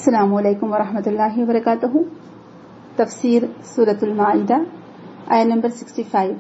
السلام علیکم ورحمۃ اللہ وبرکاتہ۔ تفسیر سورۃ المائدہ آیت نمبر 65۔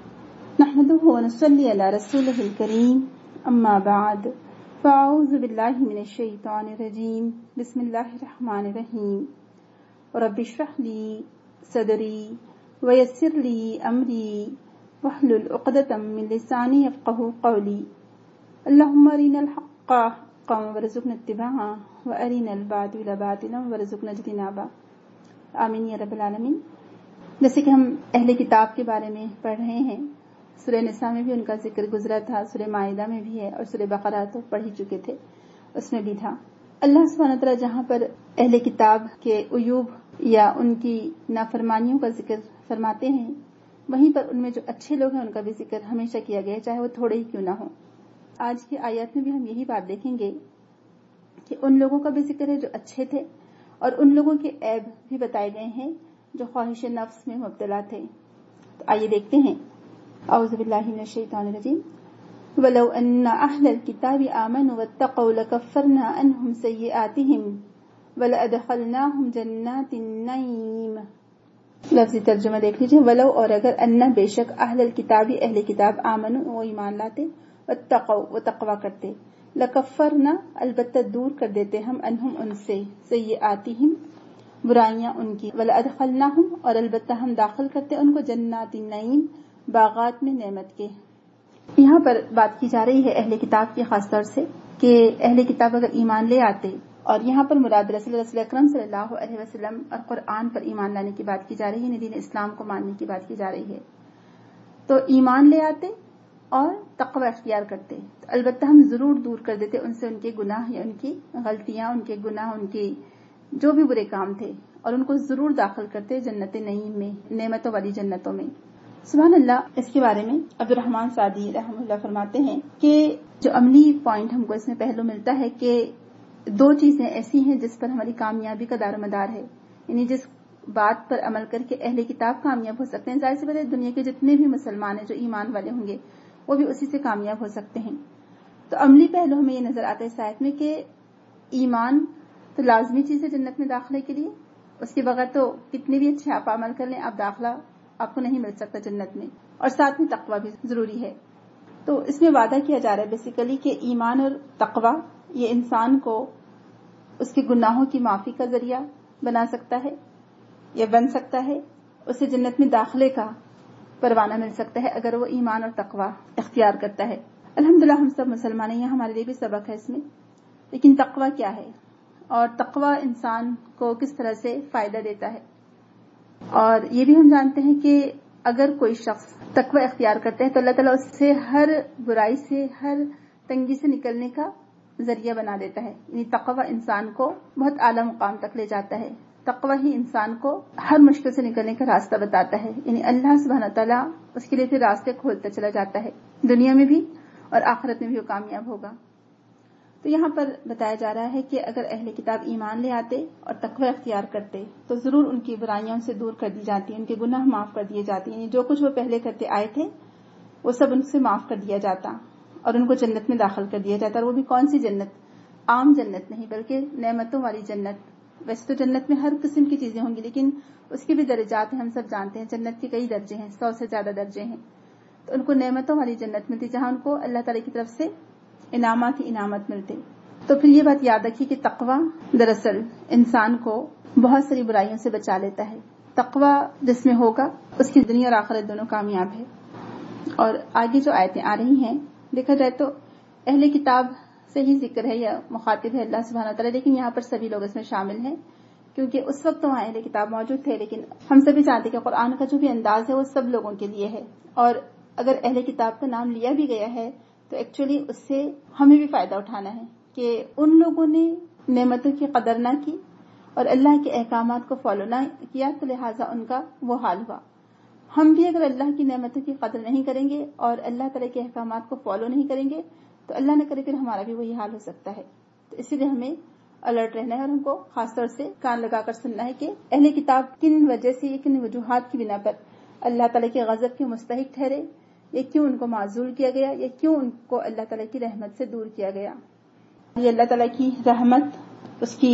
نحمده ونصلی علی رسولہ الکریم، اما بعد فاعوذ باللہ من الشیطان الرجیم، بسم اللہ الرحمن الرحیم۔ رب اشرح لی صدری ویسر لی امری واحلل عقدۃ من لسانی یفقہوا قولی۔ اللہم ارنا الحق حقا وارزقنا اتباعہ وارنا الباطل باطلا وارزقنا اجتنابہ، آمین یا رب العالمین۔ جیسے کہ ہم اہل کتاب کے بارے میں پڑھ رہے ہیں، سورہ نساء میں بھی ان کا ذکر گزرا تھا، سورہ مائدہ میں بھی ہے، اور سورہ بقرہ تو پڑھ ہی چکے تھے، اس میں بھی تھا۔ اللہ سبحانہ وتعالیٰ جہاں پر اہل کتاب کے عیوب یا ان کی نافرمانیوں کا ذکر فرماتے ہیں، وہیں پر ان میں جو اچھے لوگ ہیں ان کا بھی ذکر ہمیشہ کیا گیا ہے، چاہے وہ تھوڑے ہی کیوں نہ ہوں۔ آج کی آیات میں بھی ہم یہی بات دیکھیں گے کہ ان لوگوں کا بھی ذکر ہے جو اچھے تھے، اور ان لوگوں کے عیب بھی بتائے گئے ہیں جو خواہش نفس میں مبتلا تھے۔ تو آئیے دیکھتے ہیں۔ اعوذ باللہ من الشیطان الرجیم۔ وَلَوْ أَنَّ أَهْلَ الْكِتَابِ آمَنُوا وَاتَّقَوْا لَكَفَّرْنَا عَنْهُمْ سَيِّئَاتِهِمْ وَلَأَدْخَلْنَاهُمْ جَنَّاتِ النَّعِيمِ۔ لفظی ترجمہ دیکھ لیجئے۔ ولو، اور اگر، ان بے شک، اہل الکتاب اہل کتاب، آمنوا وہ ایمان لاتے، واتقوا وہ تقوی کرتے، لکفرنا البتہ دور کر دیتے ہم، انہم ان سے، سیئاتہم برائیاں ان کی، ولادخلناہم اور البتہ ہم داخل کرتے ان کو، جنات النعیم باغات میں نعمت کے۔ یہاں پر بات کی جا رہی ہے اہل کتاب کی خاص طور سے کہ اہل کتاب اگر ایمان لے آتے، اور یہاں پر مراد رسول اکرم صلی اللہ علیہ وسلم اور قرآن پر ایمان لانے کی بات کی جا رہی ہے، دین اسلام کو ماننے کی بات کی جا رہی ہے۔ تو ایمان لے آتے اور تقوی اختیار کرتے، تو البتہ ہم ضرور دور کر دیتے ان سے ان کے گناہ یا ان کی غلطیاں، ان کے گناہ، ان کے جو بھی برے کام تھے، اور ان کو ضرور داخل کرتے جنت نعیم میں، نعمتوں والی جنتوں میں۔ سبحان اللہ۔ اس کے بارے میں عبد الرحمن سعدی رحمہ اللہ فرماتے ہیں کہ جو عملی پوائنٹ ہم کو اس میں پہلو ملتا ہے کہ دو چیزیں ایسی ہیں جس پر ہماری کامیابی کا دار و مدار ہے، یعنی جس بات پر عمل کر کے اہل کتاب کامیاب ہو سکتے ہیں، ظاہر سی بات ہے دنیا کے جتنے بھی مسلمان ہیں جو ایمان والے ہوں گے وہ بھی اسی سے کامیاب ہو سکتے ہیں۔ تو عملی پہلو ہمیں یہ نظر آتا ہے اس آیت میں کہ ایمان تو لازمی چیز ہے جنت میں داخلے کے لیے، اس کے بغیر تو کتنے بھی اچھے آپ عمل کر لیں، آپ داخلہ آپ کو نہیں مل سکتا جنت میں، اور ساتھ میں تقوی بھی ضروری ہے۔ تو اس میں وعدہ کیا جا رہا ہے بیسیکلی کہ ایمان اور تقوی یہ انسان کو اس کے گناہوں کی معافی کا ذریعہ بنا سکتا ہے یا بن سکتا ہے، اسے جنت میں داخلے کا پروانہ مل سکتا ہے اگر وہ ایمان اور تقوی اختیار کرتا ہے۔ الحمدللہ ہم سب مسلمان ہیں، ہمارے لیے بھی سبق ہے اس میں۔ لیکن تقوی کیا ہے، اور تقوی انسان کو کس طرح سے فائدہ دیتا ہے، اور یہ بھی ہم جانتے ہیں کہ اگر کوئی شخص تقوی اختیار کرتا ہے تو اللہ تعالیٰ اس سے ہر برائی سے، ہر تنگی سے نکلنے کا ذریعہ بنا دیتا ہے، یعنی تقوی انسان کو بہت اعلیٰ مقام تک لے جاتا ہے۔ تقوی ہی انسان کو ہر مشکل سے نکلنے کا راستہ بتاتا ہے، یعنی اللہ سبحانہ تعالیٰ اس کے لیے پھر راستے کھولتا چلا جاتا ہے، دنیا میں بھی اور آخرت میں بھی وہ کامیاب ہوگا۔ تو یہاں پر بتایا جا رہا ہے کہ اگر اہل کتاب ایمان لے آتے اور تقوی اختیار کرتے تو ضرور ان کی برائیاں ان سے دور کر دی جاتی، ان کے گناہ معاف کر دیے جاتے، یعنی جو کچھ وہ پہلے کرتے آئے تھے وہ سب ان سے معاف کر دیا جاتا، اور ان کو جنت میں داخل کر دیا جاتا، اور وہ بھی کون سی جنت، عام جنت نہیں بلکہ نعمتوں والی جنت۔ ویسے تو جنت میں ہر قسم کی چیزیں ہوں گی، لیکن اس کے بھی درجات ہیں، ہم سب جانتے ہیں جنت کے کئی درجے ہیں، 100 سے زیادہ درجے ہیں۔ تو ان کو نعمتوں والی جنت ملتی جہاں ان کو اللہ تعالیٰ کی طرف سے انعامات ہی انعامات ملتے۔ تو پھر یہ بات یاد رکھیے کہ تقوی دراصل انسان کو بہت ساری برائیوں سے بچا لیتا ہے۔ تقوی جس میں ہوگا اس کی دنیا اور آخرت دونوں کامیاب ہے۔ اور آگے جو آیتیں آ رہی ہیں، دیکھا جائے تو اہل کتاب سے ہی ذکر ہے یا مخاطب ہے اللہ سبحانہ وتعالیٰ، لیکن یہاں پر سبھی لوگ اس میں شامل ہیں کیونکہ اس وقت تو وہاں اہل کتاب موجود تھے، لیکن ہم سبھی جانتے ہیں کہ قرآن کا جو بھی انداز ہے وہ سب لوگوں کے لیے ہے، اور اگر اہل کتاب کا نام لیا بھی گیا ہے تو ایکچولی اس سے ہمیں بھی فائدہ اٹھانا ہے کہ ان لوگوں نے نعمتوں کی قدر نہ کی اور اللہ کے احکامات کو فالو نہ کیا، تو لہٰذا ان کا وہ حال ہوا۔ ہم بھی اگر اللہ کی نعمتوں کی قدر نہیں کریں گے اور اللہ تعالیٰ کے احکامات کو فالو نہیں کریں گے تو اللہ نہ کرے پھر ہمارا بھی وہی حال ہو سکتا ہے۔ تو اسی لیے ہمیں الرٹ رہنا ہے، اور ہم کو خاص طور سے کان لگا کر سننا ہے کہ اہل کتاب کن وجہ سے یا کن وجوہات کی بنا پر اللہ تعالیٰ کے غضب کے مستحق ٹھہرے، یا کیوں ان کو معزول کیا گیا، یا کیوں ان کو اللہ تعالیٰ کی رحمت سے دور کیا گیا۔ یہ اللہ تعالیٰ کی رحمت، اس کی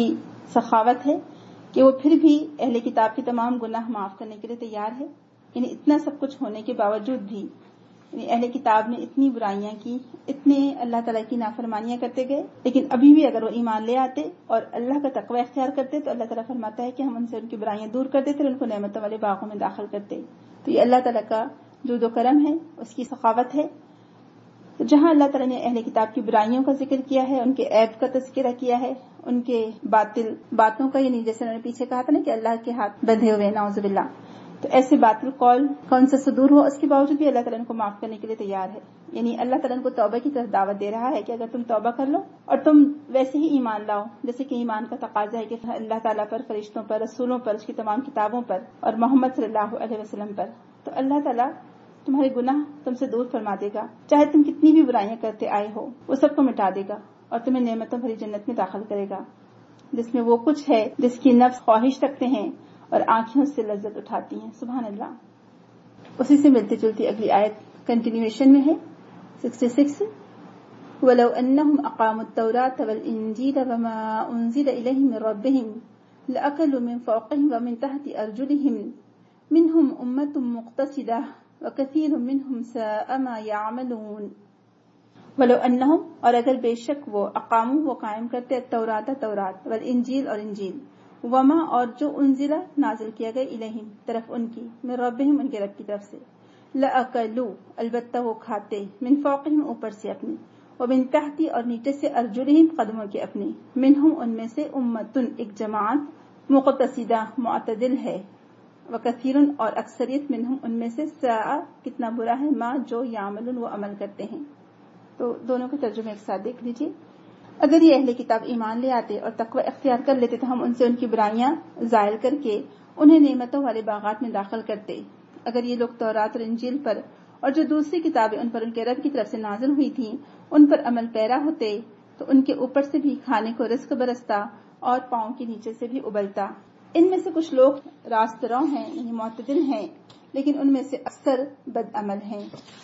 سخاوت ہے کہ وہ پھر بھی اہل کتاب کے تمام گناہ معاف کرنے کے لیے تیار ہے. یعنی اتنا سب کچھ ہونے کے باوجود بھی یعنی اہل کتاب نے اتنی برائیاں کی, اتنے اللہ تعالیٰ کی نافرمانیاں کرتے گئے, لیکن ابھی بھی اگر وہ ایمان لے آتے اور اللہ کا تقوی اختیار کرتے تو اللہ تعالیٰ فرماتا ہے کہ ہم ان سے ان کی برائیاں دور کر دیتے اور ان کو نعمتوں والے باغوں میں داخل کرتے. تو یہ اللہ تعالیٰ کا جود و کرم ہے, اس کی سخاوت ہے. تو جہاں اللہ تعالیٰ نے اہل کتاب کی برائیوں کا ذکر کیا ہے, ان کے عیب کا تذکرہ کیا ہے, ان کے باطل باتوں کا, یعنی جیسے انہوں نے پیچھے کہا تھا نا کہ اللہ کے ہاتھ بندھے ہوئے نعوذ باللہ, تو ایسے باطل قول کون سا صدور ہو, اس کے باوجود بھی اللہ تعالیٰ ان کو معاف کرنے کے لیے تیار ہے. یعنی اللہ تعالیٰ ان کو توبہ کی طرف دعوت دے رہا ہے کہ اگر تم توبہ کر لو اور تم ویسے ہی ایمان لاؤ جیسے کہ ایمان کا تقاضا ہے کہ اللہ تعالیٰ پر, فرشتوں پر, رسولوں پر, اس کی تمام کتابوں پر اور محمد صلی اللہ علیہ وسلم پر, تو اللہ تعالیٰ تمہارے گناہ تم سے دور فرما دے گا. چاہے تم کتنی بھی برائیاں کرتے آئے ہو وہ سب کو مٹا دے گا اور تمہیں نعمتوں بھری جنت میں داخل کرے گا جس میں وہ کچھ ہے جس کی نفس خواہش رکھتے ہیں اور آنکھیں اس سے لذت اٹھاتی ہیں. سبحان اللہ. اسی سے ملتی جلتی اگلی آیت کنٹینیویشن میں ہے 66. وَلَوْ أَنَّهُمْ أَقَامُوا التَّوْرَاةَ وَالْإِنْجِيلَ وَمَا أُنْزِلَ إِلَيْهِمْ مِنْ رَبِّهِمْ لَأَكَلُوا مِنْ فَوْقِهِمْ وَمِنْ تَحْتِ أَرْجُلِهِمْ مِنْهُمْ أُمَّةٌ مُقْتَصِدَةٌ وَكَثِيرٌ مِنْهُمْ سَاءَ مَا يَعْمَلُونَ. وَلَوْ أَنَّهُمْ, اور اگر بے شک وہ, اقاموا وہ قائم کرتے, التوراۃ تورات, والانجیل اور انجیل, وما اور جو انزلہ نازل کیا گیا, الیہم طرف ان کی, من ربہم ان کے رب کی طرف سے, لأکلوا البتہ وہ کھاتے, من فوقہم اوپر سے اپنے, ومن تحت اور نیچے سے, ارجلہم قدموں کے اپنے, منہم ان میں سے, امتن ایک جماعت, مقتصدہ معتدل ہے, وکثیرن اور اکثریت, منہم ان میں سے, ساء کتنا برا ہے, ما جو, یعملون وہ عمل کرتے ہیں. تو دونوں کے ترجمے ایک ساتھ دیکھ لیجیے. اگر یہ اہل کتاب ایمان لے آتے اور تقوی اختیار کر لیتے تو ہم ان سے ان کی برائیاں زائل کر کے انہیں نعمتوں والے باغات میں داخل کرتے. اگر یہ لوگ تورات اور انجیل پر اور جو دوسری کتابیں ان پر ان کے رب کی طرف سے نازل ہوئی تھیں ان پر عمل پیرا ہوتے تو ان کے اوپر سے بھی کھانے کو رزق برستا اور پاؤں کے نیچے سے بھی ابلتا. ان میں سے کچھ لوگ راست رو ہیں, یعنی معتدل ہیں, لیکن ان میں سے اکثر بد عمل ہیں.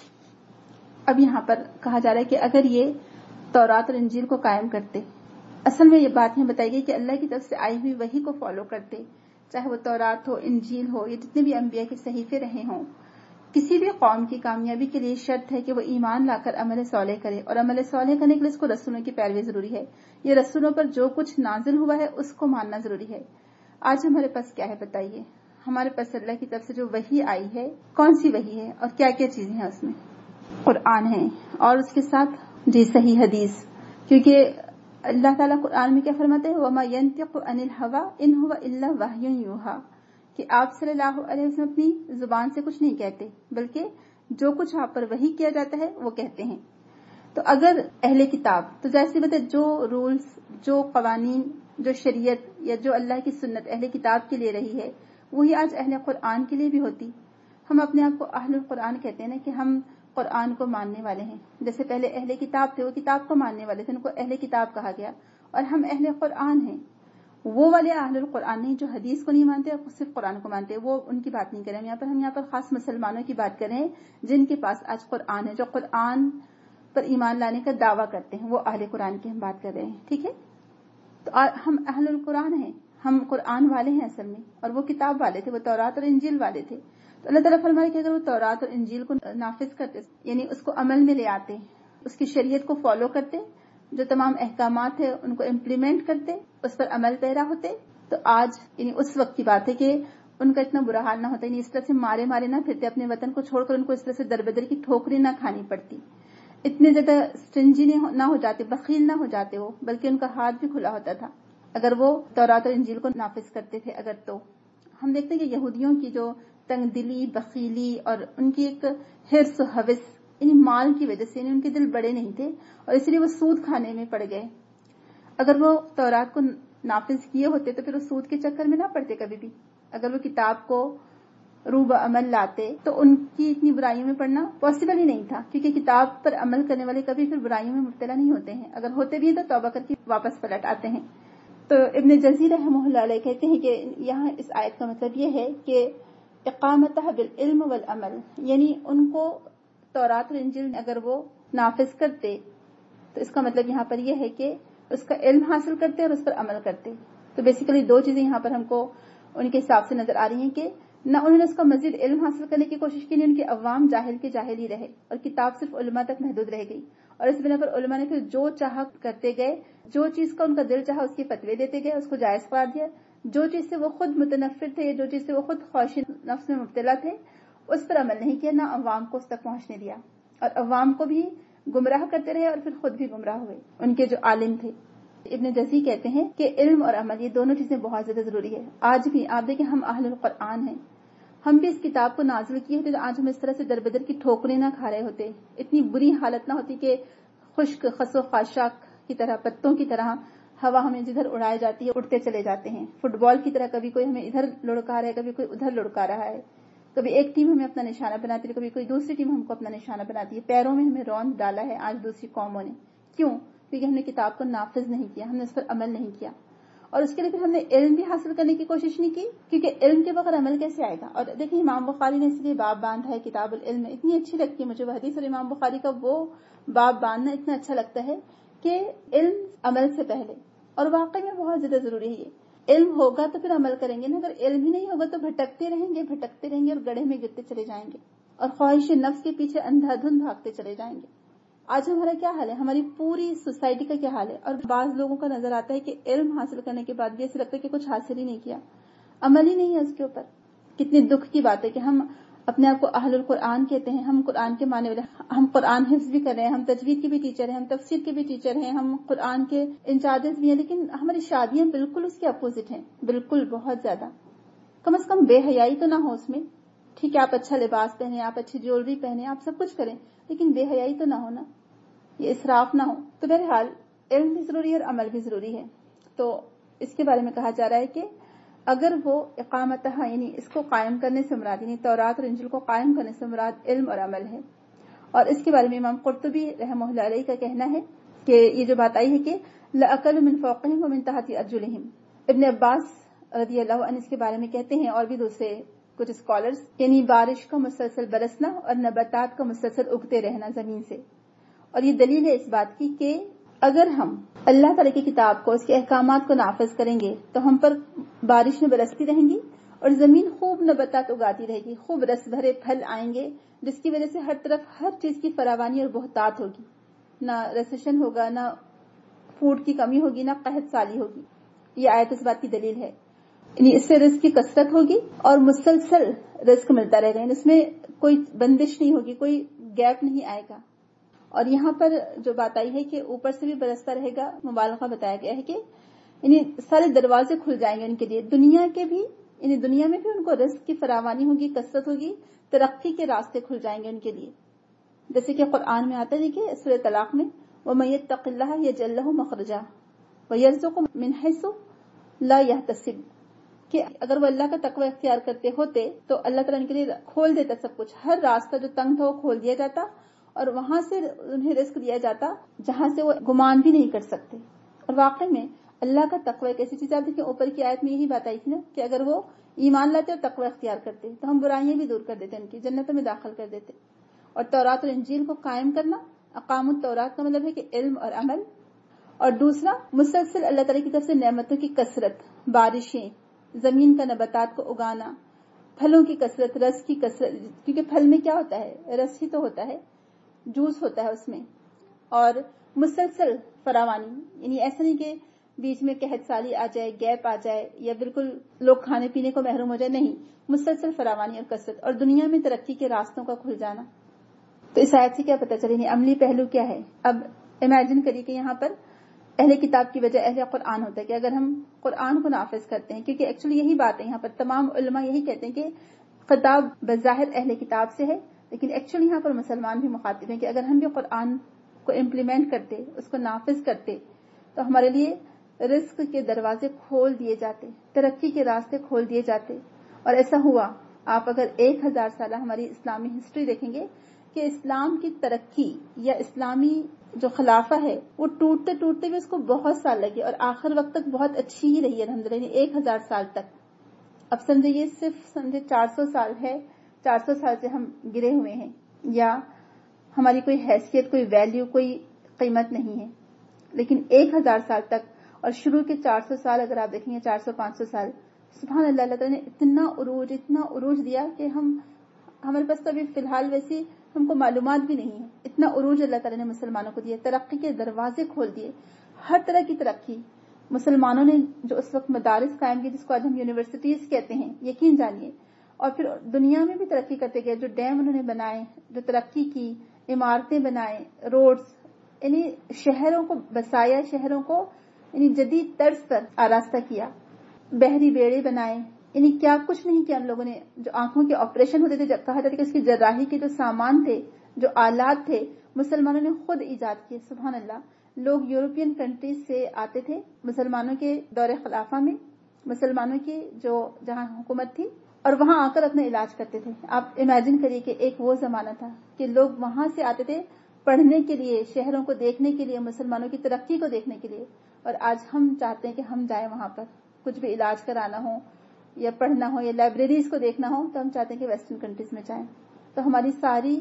اب یہاں پر کہا جا رہا ہے کہ اگر یہ تورات اور انجیل کو قائم کرتے, اصل میں یہ بات نہیں بتائی گئی کہ اللہ کی طرف سے آئی ہوئی وحی کو فالو کرتے, چاہے وہ تورات ہو, انجیل ہو, یہ جتنے بھی انبیاء کے صحیفے رہے ہوں. کسی بھی قوم کی کامیابی کے لیے شرط ہے کہ وہ ایمان لا کر عمل صالح کرے, اور عمل صالح کرنے کے لیے اس کو رسولوں کی پیروی ضروری ہے. یہ رسولوں پر جو کچھ نازل ہوا ہے اس کو ماننا ضروری ہے. آج ہمارے پاس کیا ہے بتائیے؟ ہمارے پاس اللہ کی طرف سے جو وحی آئی ہے, کون سی وحی ہے اور کیا کیا چیزیں ہیں اس میں؟ قرآن ہے, اور اس کے ساتھ صحیح حدیث, کیونکہ اللہ تعالیٰ قرآن میں کیا فرماتے ہیں, وَمَا يَنْتِقُ عَنِ الْهَوَىٰ إِنْ هُوَ إِلَّا وَحْيٌ يُوحَىٰ, کہ آپ صلی اللہ علیہ وسلم اپنی زبان سے کچھ نہیں کہتے بلکہ جو کچھ آپ پر وحی کیا جاتا ہے وہ کہتے ہیں. تو اگر اہل کتاب, تو ظاہر سی بات ہے جو رولز, جو قوانین, جو شریعت یا جو اللہ کی سنت اہل کتاب کے لیے رہی ہے وہی آج اہل قرآن کے لیے بھی ہوتی. ہم اپنے آپ کو اہل القرآن کہتے ہیں نا, کہ ہم قرآن کو ماننے والے ہیں. جیسے پہلے اہل کتاب تھے, وہ کتاب کو ماننے والے تھے, ان کو اہل کتاب کہا گیا, اور ہم اہل قرآن ہیں. وہ والے اہل القرآن نہیں جو حدیث کو نہیں مانتے اور صرف قرآن کو مانتے, وہ ان کی بات نہیں کریں ہم یہاں پر خاص مسلمانوں کی بات کریں جن کے پاس آج قرآن ہے, جو قرآن پر ایمان لانے کا دعویٰ کرتے ہیں, وہ اہل قرآن کی ہم بات کر رہے ہیں. ٹھیک ہے, تو ہم اہل القرآن ہیں, ہم قرآن والے ہیں اصل میں, اور وہ کتاب والے تھے, وہ تورات اور انجیل والے تھے. تو اللہ تعالیٰ فرمائے کہ اگر وہ تورات اور انجیل کو نافذ کرتے, یعنی اس کو عمل میں لے آتے, اس کی شریعت کو فالو کرتے, جو تمام احکامات ہیں ان کو امپلیمنٹ کرتے, اس پر عمل پیرا ہوتے, تو آج یعنی اس وقت کی بات ہے کہ ان کا اتنا برا حال نہ ہوتا, یعنی اس طرح سے مارے نہ پھرتے, اپنے وطن کو چھوڑ کر ان کو اس طرح سے دربدر کی ٹھوکریں نہ کھانی پڑتی, اتنے زیادہ سٹنجی نہ ہو جاتے, بخیل نہ ہو جاتے وہ, بلکہ ان کا ہاتھ بھی کھلا ہوتا تھا اگر وہ تورات اور انجیل کو نافذ کرتے تھے. اگر تو ہم دیکھتے ہیں کہ یہودیوں کی جو تنگ دلی, بخیلی اور ان کی ایک حرص و حوث, یعنی مال کی وجہ سے, یعنی ان کے دل بڑے نہیں تھے اور اس لیے وہ سود کھانے میں پڑ گئے. اگر وہ تورات کو نافذ کیے ہوتے تو پھر وہ سود کے چکر میں نہ پڑتے کبھی بھی. اگر وہ کتاب کو روب عمل لاتے تو ان کی اتنی برائیوں میں پڑنا پاسبل ہی نہیں تھا, کیونکہ کتاب پر عمل کرنے والے کبھی پھر برائیوں میں مبتلا نہیں ہوتے ہیں, اگر ہوتے بھی ہیں تو توبہ کر کے واپس پلٹ آتے ہیں. تو ابن جزیر رحمہ اللہ علیہ کہتے ہیں کہ یہاں اس آیت کا مطلب یہ ہے کہ اقامتہ بالعلم والعمل, یعنی ان کو تورات اور انجیل اگر وہ نافذ کرتے تو اس کا مطلب یہاں پر یہ ہے کہ اس کا علم حاصل کرتے اور اس پر عمل کرتے. تو بیسیکلی دو چیزیں یہاں پر ہم کو ان کے حساب سے نظر آ رہی ہیں کہ نہ انہوں نے اس کا مزید علم حاصل کرنے کی کوشش کی، نہیں ان کے عوام جاہل کے جاہل ہی رہے اور کتاب صرف علماء تک محدود رہ گئی، اور اس بنا پر علماء نے پھر جو چاہا کرتے گئے، جو چیز کا ان کا دل چاہا اس کے فتوے دیتے گئے، اس کو جائز قرار دیا، جو چیز سے وہ خود متنفر تھے، جو چیز سے وہ خود خواہش نفس میں مبتلا تھے اس پر عمل نہیں کیا، نہ عوام کو اس تک پہنچنے دیا، اور عوام کو بھی گمراہ کرتے رہے اور پھر خود بھی گمراہ ہوئے ان کے جو عالم تھے۔ ابن جزی کہتے ہیں کہ علم اور عمل یہ دونوں چیزیں بہت زیادہ ضروری ہے۔ آج بھی آپ دیکھیں ہم اہل القرآن ہیں، ہم بھی اس کتاب کو نازل کیے ہوتے تو آج ہم اس طرح سے در بدر کی ٹھوکریں نہ کھا رہے ہوتے، اتنی بری حالت نہ ہوتی کہ خشک خس و خاشاک کی طرح، پتوں کی طرح ہوا ہمیں جدھر اڑائی جاتی ہے اڑتے چلے جاتے ہیں، فٹ بال کی طرح کبھی کوئی ہمیں ادھر لڑکا رہا ہے، کبھی کوئی ادھر لڑکا رہا ہے، کبھی ایک ٹیم ہمیں اپنا نشانہ بناتی ہے، کبھی کوئی دوسری ٹیم ہم کو اپنا نشانہ بناتی ہے، پیروں میں ہمیں روند ڈالا ہے آج دوسری قوموں نے۔ کیوں؟ کیونکہ ہم نے کتاب کو نافذ نہیں کیا، ہم نے اس پر عمل نہیں کیا، اور اس کے لیے پھر ہم نے علم بھی حاصل کرنے کی کوشش نہیں کی، کیونکہ علم کے بغیر عمل کیسے آئے گا؟ اور دیکھیں امام بخاری نے اس لیے باب باندھا ہے کتاب العلم میں، اتنی اچھی لگتی ہے مجھے وہ حدیث، اور امام بخاری کا وہ باب باندھنا اتنا اچھا لگتا ہے کہ علم عمل سے پہلے، اور واقعی میں بہت زیادہ ضروری ہے یہ۔ علم ہوگا تو پھر عمل کریں گے نا، اگر علم ہی نہیں ہوگا تو بھٹکتے رہیں گے اور گڑھے میں گرتے چلے جائیں گے اور خواہش نفس کے پیچھے اندھا دھند بھاگتے چلے جائیں گے۔ آج ہمارا کیا حال ہے، ہماری پوری سوسائٹی کا کیا حال ہے، اور بعض لوگوں کا نظر آتا ہے کہ علم حاصل کرنے کے بعد بھی ایسے لگتا ہے کہ کچھ حاصل ہی نہیں کیا، عمل ہی نہیں ہے اس کے اوپر۔ کتنی دکھ کی بات ہے کہ ہم اپنے آپ کو اہل القرآن کہتے ہیں، ہم قرآن کے معنی والے، ہم قرآن حفظ بھی کر رہے ہیں، ہم تجوید کے بھی ٹیچر ہیں، ہم تفسیر کے بھی ٹیچر ہیں، ہم قرآن کے انچارجز بھی ہیں، لیکن ہماری شادیاں بالکل اس کے اپوزٹ ہیں، بالکل بہت زیادہ۔ کم از کم بے حیائی تو نہ ہو اس میں، ٹھیک ہے آپ اچھا لباس پہنے، آپ اچھی جیولری پہنے، آپ سب کچھ کریں، لیکن بے حیائی تو نہ ہو نا، یہ اسراف نہ ہو۔ تو بہرحال علم بھی ضروری ہے اور عمل بھی ضروری ہے۔ تو اس کے بارے میں کہا جا رہا ہے کہ اگر وہ اقامتہ یعنی اس کو قائم کرنے سے مراد، یعنی تورات اور انجیل کو قائم کرنے سے مراد علم اور عمل ہے، اور اس کے بارے میں امام قرطبی رحمہ اللہ علیہ کا کہنا ہے کہ یہ جو بات آئی ہے کہ لَأَكَلُوا مِن فَوْقِهِمْ وَمِن تَحْتِ أَرْجُلِهِمْ، ابن عباس رضی اللہ عنہ اس کے بارے میں کہتے ہیں، اور بھی دوسرے کچھ اسکالرز، یعنی بارش کا مسلسل برسنا اور نباتات کا مسلسل اگتے رہنا زمین سے، اور یہ دلیل ہے اس بات کی کہ اگر ہم اللہ تعالی کی کتاب کو، اس کے احکامات کو نافذ کریں گے تو ہم پر بارشیں برستی رہیں گی اور زمین خوب نباتات اگاتی رہے گی، خوب رس بھرے پھل آئیں گے، جس کی وجہ سے ہر طرف ہر چیز کی فراوانی اور بہتات ہوگی، نہ ریسیشن ہوگا، نہ فوڈ کی کمی ہوگی، نہ قحط سالی ہوگی۔ یہ آیت اس بات کی دلیل ہے، یعنی اس سے رزق کی کثرت ہوگی اور مسلسل رزق ملتا رہے گا، یعنی اس میں کوئی بندش نہیں ہوگی، کوئی گیپ نہیں آئے گا۔ اور یہاں پر جو بات آئی ہے کہ اوپر سے بھی برستا رہے گا، مبالغہ بتایا گیا ہے کہ یعنی سارے دروازے کھل جائیں گے ان کے لیے، دنیا کے بھی، یعنی دنیا میں بھی ان کو رزق کی فراوانی ہوگی، کثرت ہوگی، ترقی کے راستے کھل جائیں گے ان کے لیے، جیسے کہ قرآن میں آتا ہے دیکھیے سورہ طلاق میں وَمَن يَتَّقِ اللَّهَ يَجْعَل لَّهُ مَخْرَجًا وَيَرْزُقْهُ مِنْ حَيْثُ لَا يَحْتَسِبُ، کہ اگر وہ اللہ کا تقوی اختیار کرتے ہوتے تو اللہ تعالیٰ ان کے لیے کھول دیتا سب کچھ، ہر راستہ جو تنگ تھا وہ کھول دیا جاتا اور وہاں سے انہیں رزق دیا جاتا جہاں سے وہ گمان بھی نہیں کر سکتے۔ اور واقعی میں اللہ کا تقوی ایک ایسی چیز ہے، کہ اوپر کی آیت میں یہی بات آئی تھی نا کہ اگر وہ ایمان لاتے اور تقوی اختیار کرتے تو ہم برائیاں بھی دور کر دیتے، ان کی جنتوں میں داخل کر دیتے۔ اور تورات اور انجیل کو قائم کرنا، اقام التورات کا مطلب ہے کہ علم اور عمل، اور دوسرا مسلسل اللہ تعالیٰ کی طرف سے نعمتوں کی کثرت، بارشیں، زمین کا نباتات کو اگانا، پھلوں کی کثرت، رس کی کثرت، کیونکہ پھل میں کیا ہوتا ہے، رس ہی تو ہوتا ہے، جوس ہوتا ہے اس میں، اور مسلسل فراوانی، یعنی ایسا نہیں کہ بیچ میں قحط سالی آ جائے، گیپ آ جائے، یا بالکل لوگ کھانے پینے کو محروم ہو جائے، نہیں، مسلسل فراوانی اور کثرت، اور دنیا میں ترقی کے راستوں کا کھل جانا۔ تو اس آیت سے کیا پتہ چلے، یعنی عملی پہلو کیا ہے؟ اب امیجن کریے کہ یہاں پر اہل کتاب کی وجہ اہل قرآن ہوتا ہے، کہ اگر ہم قرآن کو نافذ کرتے ہیں، کیونکہ ایکچولی یہی بات ہے، یہاں پر تمام علماء یہی کہتے ہیں کہ خطاب بظاہر اہل کتاب سے ہے، لیکن ایکچولی یہاں پر مسلمان بھی مخاطب ہیں، کہ اگر ہم بھی قرآن کو امپلیمنٹ کرتے، اس کو نافذ کرتے، تو ہمارے لیے رزق کے دروازے کھول دیے جاتے، ترقی کے راستے کھول دیے جاتے۔ اور ایسا ہوا، آپ اگر 1000 سالہ ہماری اسلامی ہسٹری دیکھیں گے کہ اسلام کی ترقی یا اسلامی جو خلافہ ہے وہ ٹوٹتے ٹوٹتے بھی اس کو بہت سال لگے، اور آخر وقت تک بہت اچھی ہی رہی ہے الحمدللہ، 1000 سال تک۔ اب سمجھے یہ صرف 400 سال ہے، 400 سال سے ہم گرے ہوئے ہیں، یا ہماری کوئی حیثیت، کوئی ویلیو، کوئی قیمت نہیں ہے، لیکن 1000 سال تک، اور شروع کے 400 سال اگر آپ دیکھیں گے 400-500 سال سبحان اللہ، اللہ تعالیٰ نے اتنا عروج دیا کہ ہمارے پاس تو ابھی فی الحال ویسی ہم کو معلومات بھی نہیں ہے. اتنا عروج اللہ تعالیٰ نے مسلمانوں کو دیا، ترقی کے دروازے کھول دیے، ہر طرح کی ترقی. مسلمانوں نے جو اس وقت مدارس قائم کی جس کو آج ہم یونیورسٹیز کہتے ہیں، یقین جانیے، اور پھر دنیا میں بھی ترقی کرتے گئے. جو ڈیم انہوں نے بنائے، جو ترقی کی، عمارتیں بنائے، روڈز، یعنی شہروں کو بسایا، شہروں کو یعنی جدید طرز پر آراستہ کیا، بحری بیڑے بنائے، یعنی کیا کچھ نہیں کیا ہم لوگوں نے. جو آنکھوں کے آپریشن ہوتے تھے، جب کہا جاتا کہ اس کی جراحی کے جو سامان تھے، جو آلات تھے، مسلمانوں نے خود ایجاد کیے. سبحان اللہ. لوگ یورپین کنٹریز سے آتے تھے مسلمانوں کے دور خلافہ میں، مسلمانوں کی جو جہاں حکومت تھی، اور وہاں آ کر اپنا علاج کرتے تھے. آپ امیجن کریے کہ ایک وہ زمانہ تھا کہ لوگ وہاں سے آتے تھے پڑھنے کے لیے، شہروں کو دیکھنے کے لیے، مسلمانوں کی ترقی کو دیکھنے کے لیے. اور آج ہم چاہتے ہیں کہ ہم جائیں وہاں پر، کچھ بھی علاج کرانا ہو یا پڑھنا ہو یا لائبریریز کو دیکھنا ہو تو ہم چاہتے ہیں کہ ویسٹرن کنٹریز میں جائیں. تو ہماری ساری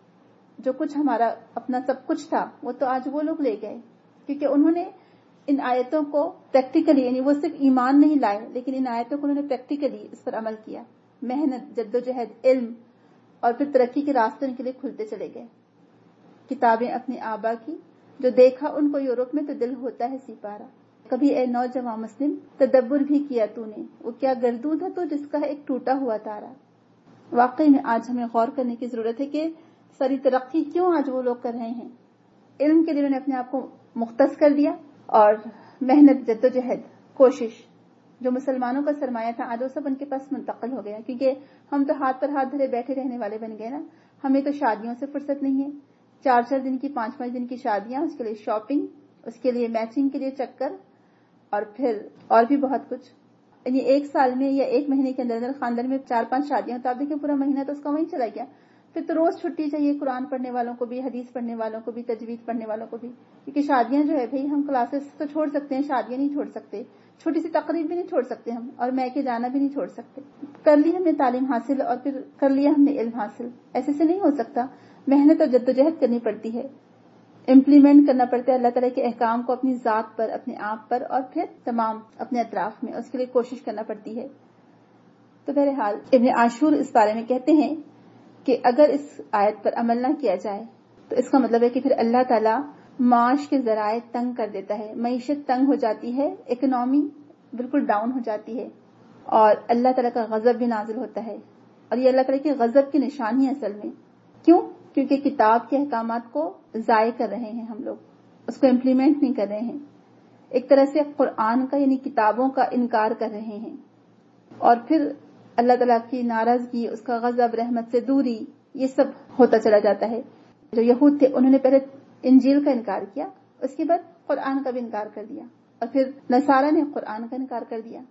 جو کچھ ہمارا اپنا سب کچھ تھا وہ تو آج وہ لوگ لے گئے، کیونکہ انہوں نے ان آیتوں کو پریکٹیکلی، یعنی وہ صرف ایمان نہیں لائے لیکن ان آیتوں کو انہوں نے پریکٹیکلی اس پر عمل کیا. محنت، جدوجہد، علم اور پھر ترقی کے راستے ان کے لیے کھلتے چلے گئے. کتابیں اپنے آبا کی جو دیکھا ان کو یورپ میں تو دل ہوتا ہے سپارہ. کبھی اے نوجوان مسلم تدبر بھی کیا تو نے، وہ کیا گردوں تھا تو جس کا ایک ٹوٹا ہوا تارا. واقعی میں آج ہمیں غور کرنے کی ضرورت ہے کہ ساری ترقی کیوں آج وہ لوگ کر رہے ہیں. علم کے لیے انہوں نے اپنے آپ کو مختص کر دیا، اور محنت، جدوجہد، کوشش جو مسلمانوں کا سرمایہ تھا آج وہ سب ان کے پاس منتقل ہو گیا. کیونکہ ہم تو ہاتھ پر ہاتھ دھرے بیٹھے رہنے والے بن گئے نا. ہمیں تو شادیوں سے فرصت نہیں ہے. 4 دن کی 5 دن کی شادیاں، اس کے لیے شاپنگ، اس کے لیے میچنگ کے لیے چکر، اور پھر اور بھی بہت کچھ. یعنی 1 سال میں یا 1 مہینے کے اندر خاندان میں 4-5 شادیاں، تو آپ دیکھیں پورا مہینہ تو اس کا وہیں چلا گیا. پھر تو روز چھٹی چاہیے قرآن پڑھنے والوں کو بھی، حدیث پڑھنے والوں کو بھی، تجوید پڑھنے والوں کو بھی. کیونکہ شادیاں جو ہے بھائی ہم کلاسز تو چھوڑ سکتے ہیں، شادیاں نہیں چھوڑ سکتے، چھوٹی سی تقریب بھی نہیں چھوڑ سکتے ہم، اور میکے جانا بھی نہیں چھوڑ سکتے. کر لی ہم نے تعلیم حاصل اور پھر کر لیا ہم نے علم حاصل، ایسے سے نہیں ہو سکتا. محنت اور جدوجہد کرنی پڑتی ہے، امپلیمنٹ کرنا پڑتا ہے اللہ تعالیٰ کے احکام کو اپنی ذات پر، اپنے آپ پر، اور پھر تمام اپنے اطراف میں، اس کے لیے کوشش کرنا پڑتی ہے. تو بہرحال ابن عاشور اس بارے میں کہتے ہیں کہ اگر اس آیت پر عمل نہ کیا جائے تو اس کا مطلب ہے کہ پھر اللہ تعالیٰ معاش کے ذرائع تنگ کر دیتا ہے، معیشت تنگ ہو جاتی ہے، اکنامی بالکل ڈاؤن ہو جاتی ہے، اور اللہ تعالیٰ کا غضب بھی نازل ہوتا ہے. اور یہ اللہ تعالیٰ کے غضب کی نشانی ہے اصل میں. کیوں؟ کیونکہ کتاب کے احکامات کو ضائع کر رہے ہیں ہم لوگ، اس کو امپلیمنٹ نہیں کر رہے ہیں. ایک طرح سے قرآن کا یعنی کتابوں کا انکار کر رہے ہیں، اور پھر اللہ تعالیٰ کی ناراضگی، اس کا غضب، رحمت سے دوری، یہ سب ہوتا چلا جاتا ہے. جو یہود تھے انہوں نے پہلے انجیل کا انکار کیا، اس کے بعد قرآن کا بھی انکار کر دیا، اور پھر نصارہ نے قرآن کا انکار کر دیا.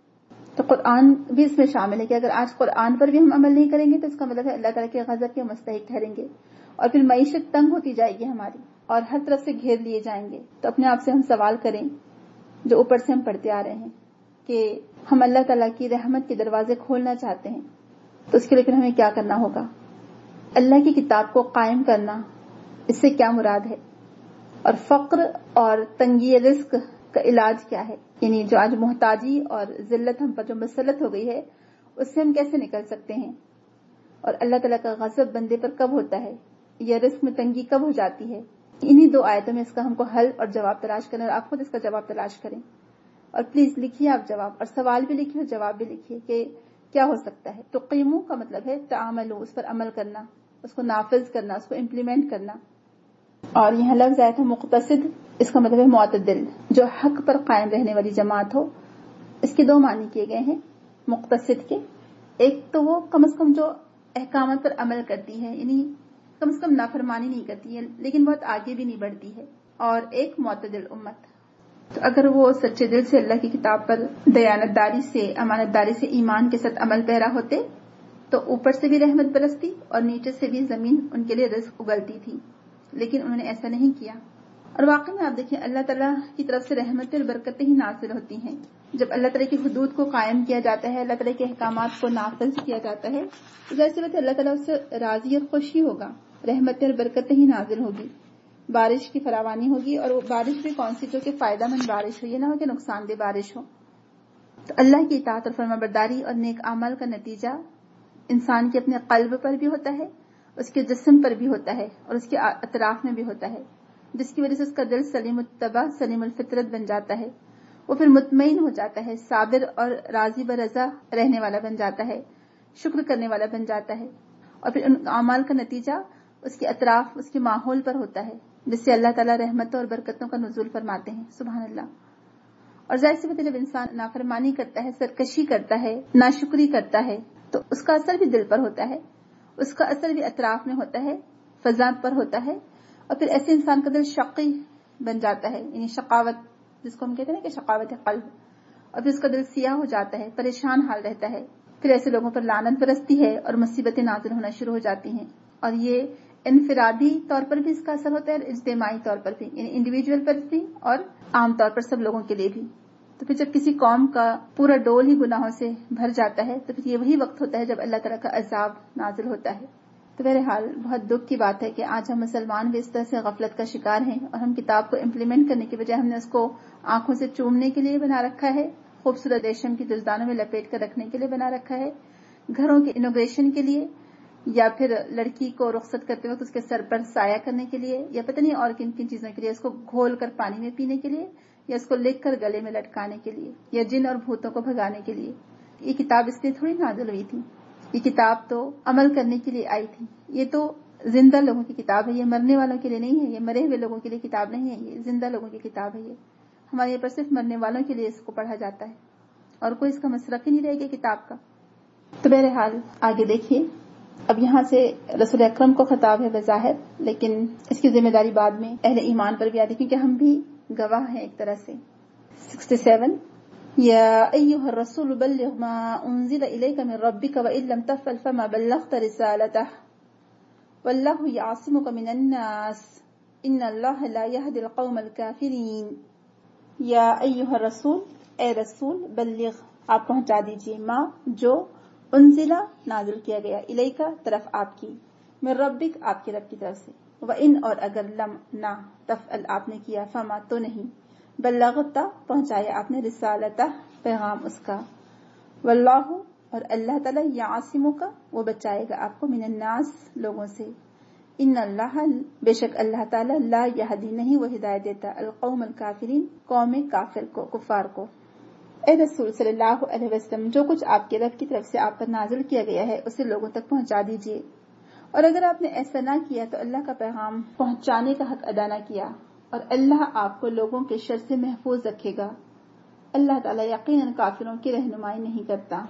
تو قرآن بھی اس میں شامل ہے کہ اگر آج قرآن پر بھی ہم عمل نہیں کریں گے تو اس کا مطلب ہے اللہ تعالیٰ کے غضب کے مستحق ٹھہریں گے، اور پھر معیشت تنگ ہوتی جائے گی ہماری، اور ہر طرف سے گھیر لیے جائیں گے. تو اپنے آپ سے ہم سوال کریں جو اوپر سے ہم پڑھتے آ رہے ہیں کہ ہم اللہ تعالیٰ کی رحمت کے دروازے کھولنا چاہتے ہیں، تو اس کے لیے پھر ہمیں کیا کرنا ہوگا. اللہ کی کتاب کو قائم کرنا، اس سے کیا مراد ہے، اور فقر اور تنگی رزق کا علاج کیا ہے. یعنی جو آج محتاجی اور ذلت ہم پر جو مسلط ہو گئی ہے اس سے ہم کیسے نکل سکتے ہیں، اور اللہ تعالیٰ کا غضب بندے پر کب ہوتا ہے، یا رزق میں تنگی کب ہو جاتی ہے. انہی 2 آیتوں میں اس کا ہم کو حل اور جواب تلاش کرنا، اور آپ خود اس کا جواب تلاش کریں. اور پلیز لکھیے آپ جواب، اور سوال بھی لکھیے اور جواب بھی لکھیے کہ کیا ہو سکتا ہے. تو قیموں کا مطلب ہے تعامل، اس پر عمل کرنا، اس کو نافذ کرنا، اس کو امپلیمنٹ کرنا. اور یہاں لفظ آیا تھا مقتصد، اس کا مطلب ہے معتدل، جو حق پر قائم رہنے والی جماعت ہو. اس کے 2 معنی کیے گئے ہیں مقتصد کے. ایک تو وہ کم از کم جو احکامات پر عمل کرتی ہے، یعنی کم از کم نافرمانی نہیں کرتی ہے لیکن بہت آگے بھی نہیں بڑھتی ہے، اور ایک معتدل امت. تو اگر وہ سچے دل سے اللہ کی کتاب پر دیانت داری سے، امانت داری سے، ایمان کے ساتھ عمل پیرا ہوتے تو اوپر سے بھی رحمت برستی اور نیچے سے بھی زمین ان کے لیے رزق اگلتی تھی. لیکن انہوں نے ایسا نہیں کیا. اور واقعی میں آپ دیکھیں اللہ تعالیٰ کی طرف سے رحمتیں اور برکتیں ہی نازل ہوتی ہیں جب اللہ تعالیٰ کی حدود کو قائم کیا جاتا ہے، اللہ تعالیٰ کے احکامات کو نافذ کیا جاتا ہے. ظاہر سی بات ہے اللہ تعالیٰ اس سے راضی اور خوشی ہوگا، رحمتیں اور برکتیں ہی نازل ہوگی. بارش کی فراوانی ہوگی، اور وہ بارش بھی کون سی؟ جو کہ فائدہ مند بارش ہو، یہ نہ ہو کہ نقصان دہ بارش ہو۔ تو اللہ کی اطاعت اور فرما برداری اور نیک اعمال کا نتیجہ انسان کے اپنے قلب پر بھی ہوتا ہے، اس کے جسم پر بھی ہوتا ہے، اور اس کے اطراف میں بھی ہوتا ہے، جس کی وجہ سے اس کا دل سلیم الطبع سلیم الفطرت بن جاتا ہے۔ وہ پھر مطمئن ہو جاتا ہے، صابر اور راضی برضا رہنے والا بن جاتا ہے، شکر کرنے والا بن جاتا ہے، اور پھر ان اعمال کا نتیجہ اس کے اطراف، اس کے ماحول پر ہوتا ہے، جس سے اللہ تعالیٰ رحمتوں اور برکتوں کا نزول فرماتے ہیں۔ سبحان اللہ۔ اور ظاہر سی بات ہے، جب انسان نافرمانی کرتا ہے، سرکشی کرتا ہے، ناشکری کرتا ہے، تو اس کا اثر بھی دل پر ہوتا ہے، اس کا اثر بھی اطراف میں ہوتا ہے، فضا پر ہوتا ہے، اور پھر ایسے انسان کا دل شقی بن جاتا ہے، یعنی شقاوت جس کو ہم کہتے ہیں کہ شقاوت قلب، اور پھر اس کا دل سیاہ ہو جاتا ہے، پریشان حال رہتا ہے، پھر ایسے لوگوں پر لعنت برستی ہے اور مصیبتیں نازل ہونا شروع ہو جاتی ہیں۔ اور یہ انفرادی طور پر بھی اس کا اثر ہوتا ہے اور اجتماعی طور پر بھی، یعنی انڈیویجول پر بھی اور عام طور پر سب لوگوں کے لیے بھی۔ تو پھر جب کسی قوم کا پورا ڈول ہی گناہوں سے بھر جاتا ہے تو پھر یہ وہی وقت ہوتا ہے جب اللہ تعالیٰ کا عذاب نازل ہوتا ہے۔ تو بہرحال بہت دکھ کی بات ہے کہ آج ہم مسلمان بھی اس طرح سے غفلت کا شکار ہیں، اور ہم کتاب کو امپلیمنٹ کرنے کے بجائے ہم نے اس کو آنکھوں سے چومنے کے لیے بنا رکھا ہے، خوبصورت ریشم کی دستانوں میں لپیٹ کر رکھنے کے لیے بنا رکھا ہے، گھروں کے انوگریشن کے لیے، یا پھر لڑکی کو رخصت کرتے وقت اس کے سر پر سایہ کرنے کے لیے، یا پتہ نہیں اور کن کن چیزوں کے لیے، اس کو گھول کر پانی میں پینے کے لیے، یا اس کو لکھ کر گلے میں لٹکانے کے لیے، یا جن اور بھوتوں کو بھگانے کے لیے۔ یہ کتاب اس لیے تھوڑی نازل ہوئی تھی، یہ کتاب تو عمل کرنے کے لیے آئی تھی۔ یہ تو زندہ لوگوں کی کتاب ہے، یہ مرنے والوں کے لیے نہیں ہے، یہ مرے ہوئے لوگوں کے لیے کتاب نہیں ہے، یہ زندہ لوگوں کی کتاب ہے۔ یہ ہمارے یہاں پر صرف مرنے والوں کے لیے اس کو پڑھا جاتا ہے، اور کوئی اس کا مسلک ہی نہیں رہے گا کتاب کا۔ تو بہرحال آگے دیکھیے، اب یہاں سے رسول اکرم کو خطاب ہے بظاہر، لیکن اس کی ذمہ داری بعد میں اہل ایمان پر بھی آتی، کیونکہ ہم بھی گواہ ہیں ایک طرح سے۔ 67 یا ایھا الرسول بلغ ما انزل الیک من ربک وان لم تفعل فما بلغت رسالته واللہ یعصمک من الناس ان اللہ لا یہدی القوم الکافرین۔ یا ایھا الرسول، اے رسول، بلغ، آپ پہنچا دیجئے، ما، جو، انزلہ، نازل کیا گیا، الیکا، طرف آپ کی، من ربک، آپ کے رب کی طرف سے، وان، اور اگر، لم، نہ، تفعل، آپ نے کیا، فما، تو نہیں، بلغتا، پہنچایا آپ نے، رسالتہ، پیغام اس کا، واللہ، اور اللہ تعالیٰ، یعصمک، وہ بچائے گا آپ کو، من الناس، لوگوں سے، ان اللہ، بے شک اللہ تعالیٰ، لا یہدی، نہیں وہ ہدایت دیتا، القوم الکافرین، قوم کافر کو، کفار کو۔ اے رسول صلی اللہ علیہ وسلم، جو کچھ آپ کے رب کی طرف سے آپ پر نازل کیا گیا ہے اسے لوگوں تک پہنچا دیجئے، اور اگر آپ نے ایسا نہ کیا تو اللہ کا پیغام پہنچانے کا حق ادا نہ کیا، اور اللہ آپ کو لوگوں کے شر سے محفوظ رکھے گا۔ اللہ تعالیٰ یقیناً کافروں کی رہنمائی نہیں کرتا۔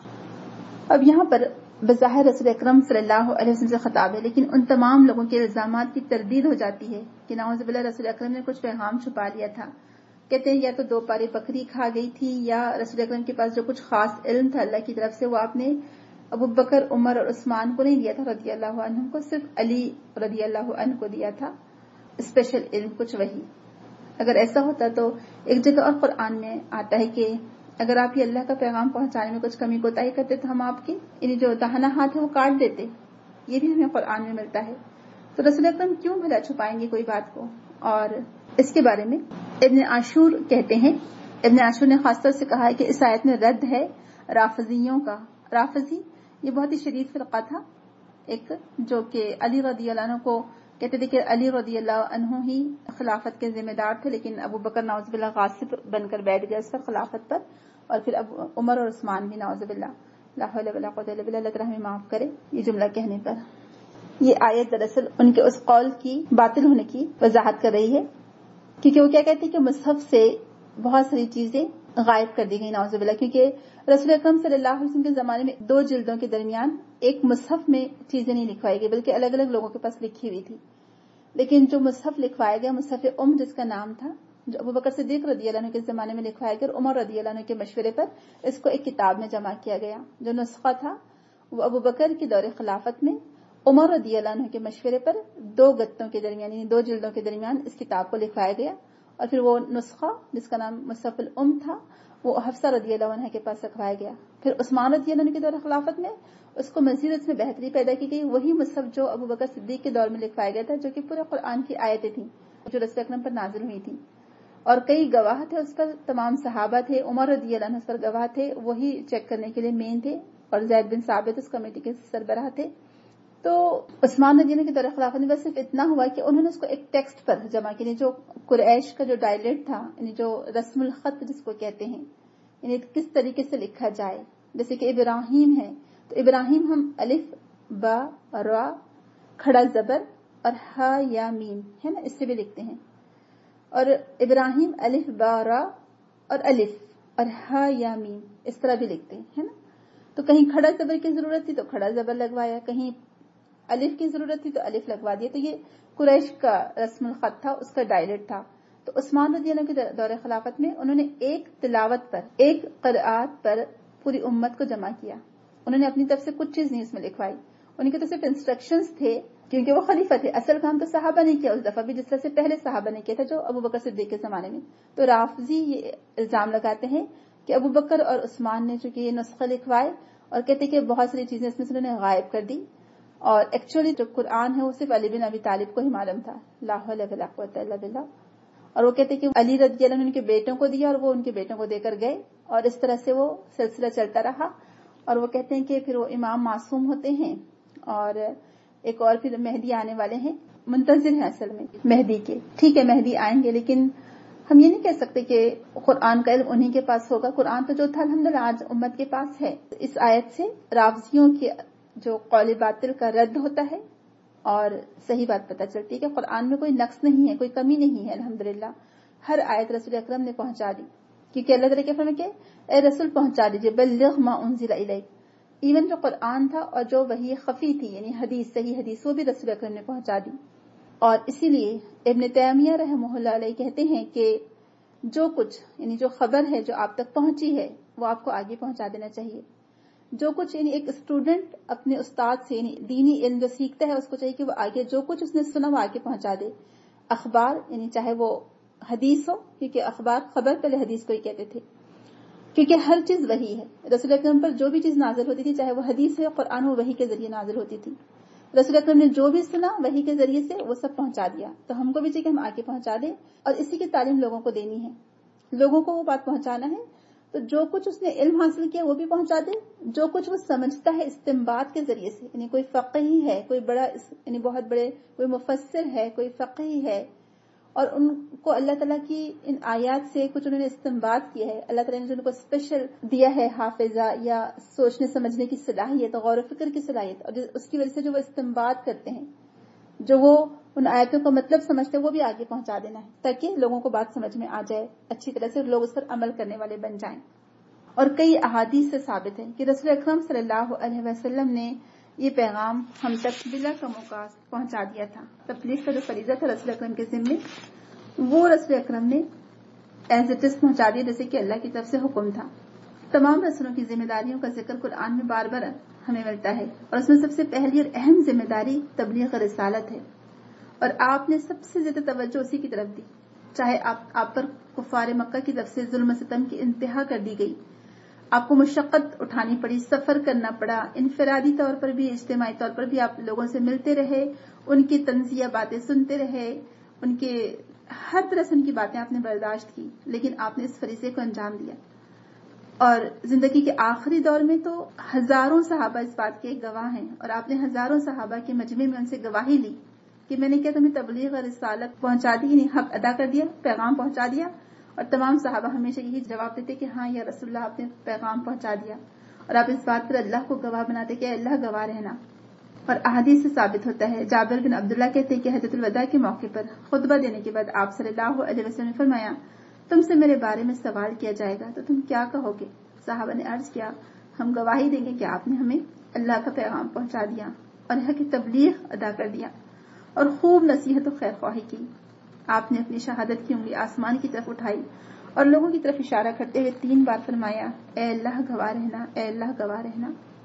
اب یہاں پر بظاہر رسول اکرم صلی اللہ علیہ وسلم سے خطاب ہے، لیکن ان تمام لوگوں کے الزامات کی تردید ہو جاتی ہے کہ نعوذ باللہ رسول اکرم نے کچھ پیغام چھپا لیا تھا۔ کہتے ہیں یا تو 2 پارے بکری کھا گئی تھی، یا رسول اکرم کے پاس جو کچھ خاص علم تھا اللہ کی طرف سے وہ آپ نے ابو بکر، عمر اور عثمان کو نہیں دیا تھا رضی اللہ عنہ کو، صرف علی رضی اللہ عنہ کو دیا تھا اسپیشل علم، کچھ وہی۔ اگر ایسا ہوتا تو ایک جگہ اور قرآن میں آتا ہے کہ اگر آپ یہ اللہ کا پیغام پہنچانے میں کچھ کمی کوتاہی کرتے تو ہم آپ کی یعنی جو داہنا ہاتھ ہے وہ کاٹ دیتے، یہ بھی ہمیں قرآن میں ملتا ہے۔ تو رسول اکرم کیوں بھلا چھپائیں گے کوئی بات کو؟ اور اس کے بارے میں ابن عاشور کہتے ہیں، ابن عاشور نے خاص طور سے کہا ہے کہ اس آیت میں رد ہے رافضیوں کا۔ رافضی یہ بہت ہی شدید فرقہ تھا، ایک جو کہ علی رضی اللہ عنہ کو کہتے تھے کہ علی رضی اللہ عنہ ہی خلافت کے ذمہ دار تھے، لیکن ابو بکر نعوذ باللہ غاصب بن کر بیٹھ گئے اس پر، خلافت پر، اور پھر اب عمر اور عثمان بھی نعوذ باللہ، لا حول ولا قوت الا باللہ، اللہ تعالیٰ ہمیں معاف کرے یہ جملہ کہنے پر۔ یہ آیت دراصل ان کے اس قول کی باطل ہونے کی وضاحت کر رہی ہے، کیونکہ وہ کیا کہتے ہیں کہ مصحف سے بہت ساری چیزیں غائب کر دی گئی نعوذ باللہ، کیونکہ رسول اکرم صلی اللہ علیہ وسلم کے زمانے میں 2 جلدوں کے درمیان ایک مصحف میں چیزیں نہیں لکھوائی گئی، بلکہ الگ الگ لوگوں کے پاس لکھی ہوئی تھی۔ لیکن جو مصحف لکھوایا گیا، مصحف جس کا نام تھا، جو ابو بکر صدیق رضی اللہ عنہ کے زمانے میں لکھوایا گیا اور عمر رضی اللہ عنہ کے مشورے پر اس کو ایک کتاب میں جمع کیا گیا۔ جو نسخہ تھا وہ ابو بکر کی دور خلافت میں عمر رضی اللہ عنہ کے مشورے پر 2 گتوں کے درمیان یعنی 2 جلدوں کے درمیان اس کتاب کو لکھوایا گیا، اور پھر وہ نسخہ جس کا نام مصحف تھا وہ حفصہ رضی اللہ عنہ کے پاس رکھوایا گیا۔ پھر عثمان رضی اللہ عنہ کی دور خلافت میں اس کو مزید اس میں بہتری پیدا کی گئی، وہی مصحف جو ابو بکر صدیق کے دور میں لکھوایا گیا تھا، جو کہ پورے قرآن کی آیتیں تھیں، جو رسول اکرم پر نازل ہوئی تھی، اور کئی گواہ تھے اس پر، تمام صحابہ تھے، عمر رضی اللہ عنہ اس پر گواہ تھے، وہی چیک کرنے کے لیے مین تھے، اور زید بن ثابت اس کمیٹی کے سربراہ تھے. تو عثمان رضی اللہ عنہ کے دور خلافت میں بس صرف اتنا ہوا کہ انہوں نے اس کو ایک ٹیکسٹ پر جمع کیا، جو قریش کا جو ڈائلیکٹ تھا، یعنی جو رسم الخط جس کو کہتے ہیں، یعنی کس طریقے سے لکھا جائے. جیسے کہ ابراہیم ہے تو ابراہیم ہم الف با را کھڑا زبر اور ہا یا میم ہے نا، اس سے بھی لکھتے ہیں. اور ابراہیم الف با را اور الف اور ہا یا میم اس طرح بھی لکھتے ہیں ہے نا. تو کہیں کھڑا زبر کی ضرورت تھی تو کھڑا زبر لگوایا، کہیں الف کی ضرورت تھی تو الف لگوا دیا. تو یہ قریش کا رسم الخط تھا، اس کا ڈائلیکٹ تھا. تو عثمان رضی اللہ عنہ کے دور خلافت میں انہوں نے ایک تلاوت پر، ایک قرآت پر پوری امت کو جمع کیا. انہوں نے اپنی طرف سے کچھ چیز نہیں اس میں لکھوائی، ان کی طرف صرف انسٹرکشنز تھے، کیونکہ وہ خلیفہ تھے. اصل کام تو صحابہ نے کیا اس دفعہ بھی، جس طرح سے پہلے صحابہ نے کیا تھا جو ابو بکر صدیق کے زمانے میں. تو رافضی یہ الزام لگاتے ہیں کہ ابو بکر اور عثمان نے چونکہ یہ نسخے لکھوائے، اور کہتے کہ بہت ساری چیزیں اس میں سے انہوں نے غائب کر دی، اور ایکچولی جو قرآن ہے وہ صرف علی بن ابی طالب کو ہی معلوم تھا، لا حول ولا قوۃ الا باللہ. اور وہ کہتے کہ علی رضی اللہ عنہ نے ان کے بیٹوں کو دیا اور وہ ان کے بیٹوں کو دے کر گئے، اور اس طرح سے وہ سلسلہ چلتا رہا. اور وہ کہتے ہیں کہ پھر وہ امام معصوم ہوتے ہیں، اور ایک اور پھر مہدی آنے والے ہیں، منتظر ہیں اصل میں مہدی کے. ٹھیک ہے مہدی آئیں گے، لیکن ہم یہ نہیں کہہ سکتے کہ قرآن کا علم انہی کے پاس ہوگا. قرآن تو جو تھا الحمدللہ آج امت کے پاس ہے. اس آیت سے رافضیوں کے جو قول باطل کا رد ہوتا ہے اور صحیح بات پتہ چلتی ہے کہ قرآن میں کوئی نقص نہیں ہے، کوئی کمی نہیں ہے. الحمدللہ ہر آیت رسول اکرم نے پہنچا دی، کیونکہ اللہ تعالیٰ کے فرمان کہ اے رسول پہنچا دیجئے، بلغ ما انزل الیک. ایون جو قرآن تھا اور جو وحی خفی تھی یعنی حدیث، صحیح حدیث، وہ بھی رسول اکرم نے پہنچا دی. اور اسی لیے ابن تیمیہ رحمہ اللہ علیہ کہتے ہیں کہ جو کچھ یعنی جو خبر ہے جو آپ تک پہنچی ہے وہ آپ کو آگے پہنچا دینا چاہیے. جو کچھ یعنی ایک اسٹوڈنٹ اپنے استاد سے یعنی دینی علم جو سیکھتا ہے اس کو چاہیے کہ وہ آگے جو کچھ اس نے سنا وہ آگے پہنچا دے. اخبار یعنی چاہے وہ حدیث ہو، کیونکہ اخبار خبر پہلے حدیث کو ہی کہتے تھے، کیونکہ ہر چیز وحی ہے. رسول اکرم پر جو بھی چیز نازل ہوتی تھی، چاہے وہ حدیث ہے قرآن ہو، وحی کے ذریعے نازل ہوتی تھی. رسول اکرم نے جو بھی سنا وحی کے ذریعے سے وہ سب پہنچا دیا. تو ہم کو بھی چاہیے کہ ہم آگے پہنچا دیں، اور اسی کی تعلیم لوگوں کو دینی ہے، لوگوں کو وہ بات پہنچانا ہے. تو جو کچھ اس نے علم حاصل کیا وہ بھی پہنچا دے، جو کچھ وہ سمجھتا ہے استنباط کے ذریعے سے، یعنی کوئی فقیہ ہے، کوئی بڑا یعنی بہت بڑے کوئی مفسر ہے، کوئی فقیہ ہے، اور ان کو اللہ تعالیٰ کی ان آیات سے کچھ انہوں نے استنباط کیا ہے، اللہ تعالیٰ نے جو ان کو اسپیشل دیا ہے حافظہ یا سوچنے سمجھنے کی صلاحیت، غور و فکر کی صلاحیت، اور اس کی وجہ سے جو وہ استنباط کرتے ہیں، جو وہ ان آیتوں کا مطلب سمجھتے ہیں، وہ بھی آگے پہنچا دینا ہے تاکہ لوگوں کو بات سمجھ میں آ جائے اچھی طرح سے، لوگ اس پر عمل کرنے والے بن جائیں. اور کئی احادیث سے ثابت ہے کہ رسول اکرم صلی اللہ علیہ وسلم نے یہ پیغام ہم تک بلا کم اوقات پہنچا دیا تھا. تبلیغ کا جو فریضہ تھا رسول اکرم کے ذمے، وہ رسول اکرم نے ایز اٹ از پہنچا دیا جیسے کہ اللہ کی طرف سے حکم تھا. تمام رسولوں کی ذمہ داریوں کا ذکر قرآن میں بار بار ہمیں ملتا ہے، اور اس میں سب سے پہلی اور اہم ذمہ داری تبلیغ رسالت ہے. اور آپ نے سب سے زیادہ توجہ اسی کی طرف دی، چاہے آپ پر کفار مکہ کی طرف سے ظلم و ستم کی انتہا کر دی گئی، آپ کو مشقت اٹھانی پڑی، سفر کرنا پڑا، انفرادی طور پر بھی اجتماعی طور پر بھی آپ لوگوں سے ملتے رہے، ان کی تنزیہ باتیں سنتے رہے، ان کے ہر طرح سے ان کی باتیں آپ نے برداشت کی، لیکن آپ نے اس فریضے کو انجام دیا. اور زندگی کے آخری دور میں تو ہزاروں صحابہ اس بات کے گواہ ہیں، اور آپ نے ہزاروں صحابہ کے مجمع میں ان سے گواہی لی کہ میں نے کیا تمہیں تبلیغ اور رسالت پہنچا دی، یعنی حق ادا کر دیا، پیغام پہنچا دیا. اور تمام صحابہ ہمیشہ یہی جواب دیتے کہ ہاں یا رسول اللہ آپ نے پیغام پہنچا دیا، اور آپ اس بات پر اللہ کو گواہ بناتے کہ اللہ گواہ رہنا. اور احادیث سے ثابت ہوتا ہے، جابر بن عبداللہ کہتے ہیں کہ حجۃ الوداع کے موقع پر خطبہ دینے کے بعد آپ صلی اللہ علیہ وسلم نے فرمایا، تم سے میرے بارے میں سوال کیا جائے گا تو تم کیا کہو گے؟ صحابہ نے عرض کیا، ہم گواہی دیں گے کہ آپ نے ہمیں اللہ کا پیغام پہنچا دیا اور حق کی تبلیغ ادا کر دیا، اور خوب نصیحت و خیر خواہی کی. آپ نے اپنی شہادت کی انگلی آسمان کی طرف اٹھائی اور لوگوں کی طرف اشارہ کرتے ہوئے 3 بار فرمایا، اے اللہ گواہ رہنا، اے اللہ گواہ رہنا.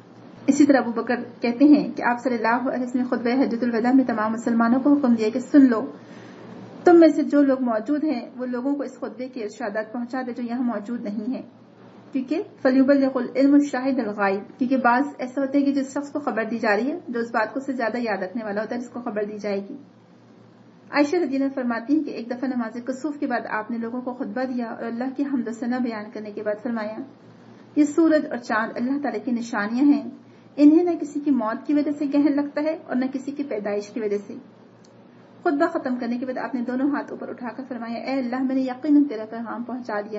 اسی طرح ابو بکر کہتے ہیں کہ آپ صلی اللہ علیہ وسلم نے خطبہ حجۃ الوداع میں تمام مسلمانوں کو حکم دیا کہ سن لو، تم میں سے جو لوگ موجود ہیں وہ لوگوں کو اس خطبے کے ارشادات پہنچا دے جو یہاں موجود نہیں ہیں، کیونکہ فلیبلغ العلم الشاہد الغائب، کیونکہ بعض ایسا ہوتا ہے کہ جس شخص کو خبر دی جا رہی ہے جو اس بات کو سے زیادہ یاد رکھنے والا ہوتا ہے جس کو خبر دی جائے گی. عائشہ رضی اللہ عنہا فرماتی ہیں کہ ایک دفعہ نماز کسوف کے بعد آپ نے لوگوں کو خطبہ دیا اور اللہ کی حمد و ثنا بیان کرنے کے بعد فرمایا، یہ سورج اور چاند اللہ تعالیٰ کی نشانیاں ہیں، انہیں نہ کسی کی موت کی وجہ سے گہن لگتا ہے اور نہ کسی کی پیدائش کی وجہ سے۔ خطبہ ختم کرنے کے بعد آپ نے دونوں ہاتھ اوپر اٹھا کر فرمایا، اے اللہ میں نے یقیناً تیرا پیغام پہنچا دیا۔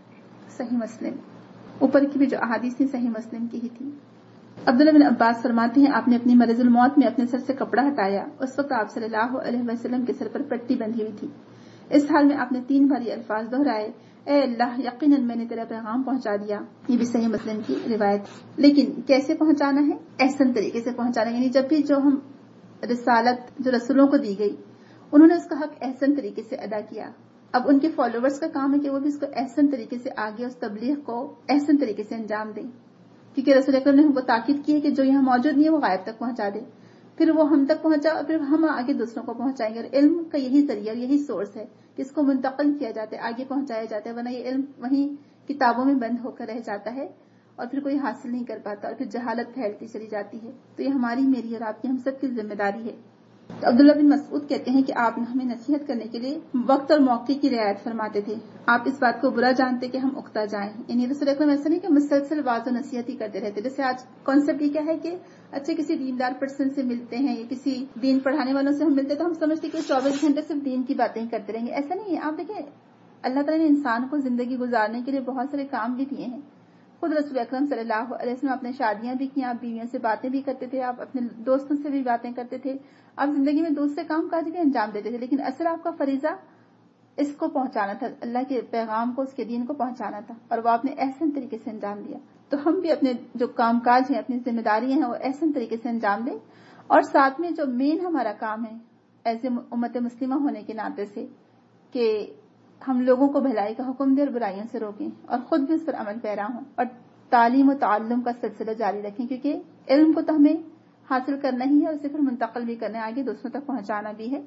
صحیح مسلم۔ اوپر کی بھی جو احادیث تھی صحیح مسلم کی ہی تھی۔ عبداللہ بن عباس فرماتے ہیں آپ نے اپنی مرض الموت میں اپنے سر سے کپڑا ہٹایا، اس وقت آپ صلی اللہ علیہ وسلم کے سر پر پٹی بندھی ہوئی تھی۔ اس حال میں آپ نے 3 بار یہ الفاظ دہرائے، اے اللہ یقیناً میں نے تیرا پیغام پہنچا دیا۔ یہ بھی صحیح مسلم کی روایت۔ لیکن کیسے پہنچانا ہے؟ احسن طریقے سے پہنچانا، یعنی جب بھی جو ہم رسالت جو رسولوں کو دی گئی انہوں نے اس کا حق احسن طریقے سے ادا کیا۔ اب ان کے فالوورز کا کام ہے کہ وہ بھی اس کو احسن طریقے سے آگے اس تبلیغ کو احسن طریقے سے انجام دیں، کیونکہ رسول اکرم نے ہم کو تاکید کی ہے کہ جو یہاں موجود نہیں ہے وہ غائب تک پہنچا دے، پھر وہ ہم تک پہنچا اور پھر ہم آگے دوسروں کو پہنچائیں گے۔ اور علم کا یہی ذریعہ اور یہی سورس ہے کہ اس کو منتقل کیا جاتا ہے، آگے پہنچایا جاتا ہے، ورنہ یہ علم وہیں کتابوں میں بند ہو کر رہ جاتا ہے اور پھر کوئی حاصل نہیں کر پاتا اور پھر جہالت پھیلتی چلی جاتی ہے۔ تو یہ ہماری، میری اور آپ کی، ہم سب کی ذمہ داری ہے۔ تو عبداللہ بن مسعود کہتے ہیں کہ آپ ہمیں نصیحت کرنے کے لیے وقت اور موقع کی رعایت فرماتے تھے۔ آپ اس بات کو برا جانتے کہ ہم اکتا جائیں، یعنی رسول اکرم ایسا نہیں کہ مسلسل واضح و نصیحت ہی کرتے رہتے۔ جیسے آج کانسیپٹ یہ کیا ہے کہ اچھا کسی دیندار پرسن سے ملتے ہیں یا کسی دین پڑھانے والوں سے ہم ملتے ہیں تو ہم سمجھتے کہ 24 گھنٹے صرف دین کی باتیں ہی کرتے رہیں گے۔ ایسا نہیں ہے۔ آپ دیکھیں اللہ تعالیٰ نے انسان کو زندگی گزارنے کے لیے بہت سارے کام بھی دیے ہیں۔ خود رسول اکرم صلی اللہ علیہ وسلم اپنے شادیاں بھی کی، آپ بیویوں سے باتیں بھی کرتے تھے، آپ اپنے دوستوں سے بھی باتیں کرتے تھے، آپ زندگی میں دوسرے کام کاج بھی انجام دیتے تھے، لیکن اصل آپ کا فریضہ اس کو پہنچانا تھا، اللہ کے پیغام کو، اس کے دین کو پہنچانا تھا، اور وہ آپ نے احسن طریقے سے انجام دیا۔ تو ہم بھی اپنے جو کام کاج ہیں، اپنی ذمہ داریاں ہیں، وہ احسن طریقے سے انجام دیں، اور ساتھ میں جو مین ہمارا کام ہے ایسے امت مسلمہ ہونے کے ناطے سے کہ ہم لوگوں کو بھلائی کا حکم دیں اور برائیوں سے روکیں اور خود بھی اس پر عمل پیرا ہوں، اور تعلیم و تعلم کا سلسلہ جاری رکھیں، کیونکہ علم کو تو ہمیں حاصل کرنا ہی ہے اور اسے پھر منتقل بھی کرنا ہے، آگے دوسروں تک پہنچانا بھی ہے۔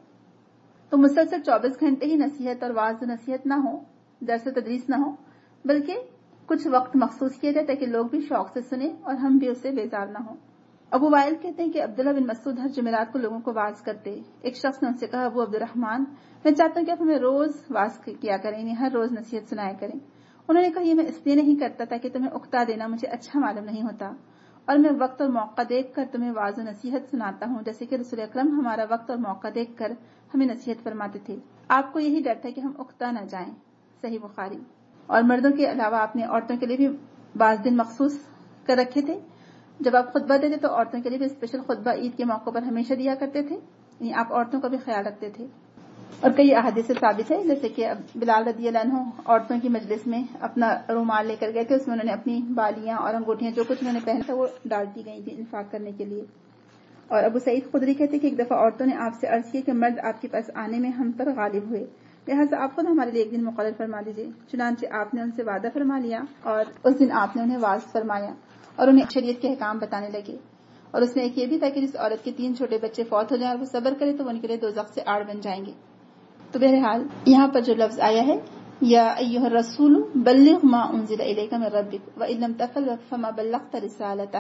تو مسلسل 24 گھنٹے ہی نصیحت اور واعظ و نصیحت نہ ہو، درس و تدریس نہ ہو، بلکہ کچھ وقت مخصوص کیا جائے تاکہ لوگ بھی شوق سے سنیں اور ہم بھی اسے بیزار نہ ہوں۔ ابو وائل کہتے ہیں کہ عبداللہ بن مسعود ہر جمعرات کو لوگوں کو واعظ کرتے۔ ایک شخص نے ان سے کہا، ابو عبد الرحمن، میں چاہتا ہوں کہ آپ ہمیں روز واعظ کیا کریں، یعنی ہر روز نصیحت سنایا کریں۔ انہوں نے کہا، یہ میں اس لیے نہیں کرتا تاکہ تمہیں اکتا دینا مجھے اچھا معلوم نہیں ہوتا، اور میں وقت اور موقع دیکھ کر تمہیں واعظ و نصیحت سناتا ہوں، جیسے کہ رسول اکرم ہمارا وقت اور موقع دیکھ کر ہمیں نصیحت فرماتے تھے۔ آپ کو یہی ڈر تھا کہ ہم اکتا نہ جائیں۔ صحیح بخاری۔ اور مردوں کے علاوہ آپ نے عورتوں کے لیے بھی بعض دن مخصوص کر رکھے تھے۔ جب آپ خطبہ دیتے تو عورتوں کے لیے بھی اسپیشل خطبہ عید کے موقع پر ہمیشہ دیا کرتے تھے، یعنی آپ عورتوں کا بھی خیال رکھتے تھے۔ اور کئی احادیث سے ثابت ہے، جیسے کہ بلال رضی اللہ عنہ عورتوں کی مجلس میں اپنا رومال لے کر گئے تھے، اس میں انہوں نے اپنی بالیاں اور انگوٹھیاں جو کچھ انہوں نے پہنا تھا وہ ڈال دی گئی تھی انفاق کرنے کے لیے۔ اور ابو سعید خدری کہتے کہ ایک دفعہ عورتوں نے آپ سے عرض کی کہ مرد آپ کے پاس آنے میں ہم پر غالب ہوئے، لہٰذا آپ خود ہمارے لیے ایک دن مقرر فرما دیجیے۔ چنانچہ آپ نے ان سے وعدہ فرما لیا اور اس دن آپ نے انہیں واعظ فرمایا اور انہیں شریعت کے احکام بتانے لگے۔ اور اس میں ایک یہ بھی تھا کہ جس عورت کے 3 چھوٹے بچے فوت ہو جائیں اور وہ صبر کرے تو وہ ان کے لیے دوزخ سے آڑ بن جائیں گے۔ تو بہرحال یہاں پر جو لفظ آیا ہے، یا ایھا الرسول بلغ ما انزل الیک من ربک وان لم تفعل فما بلغت رسالتہ،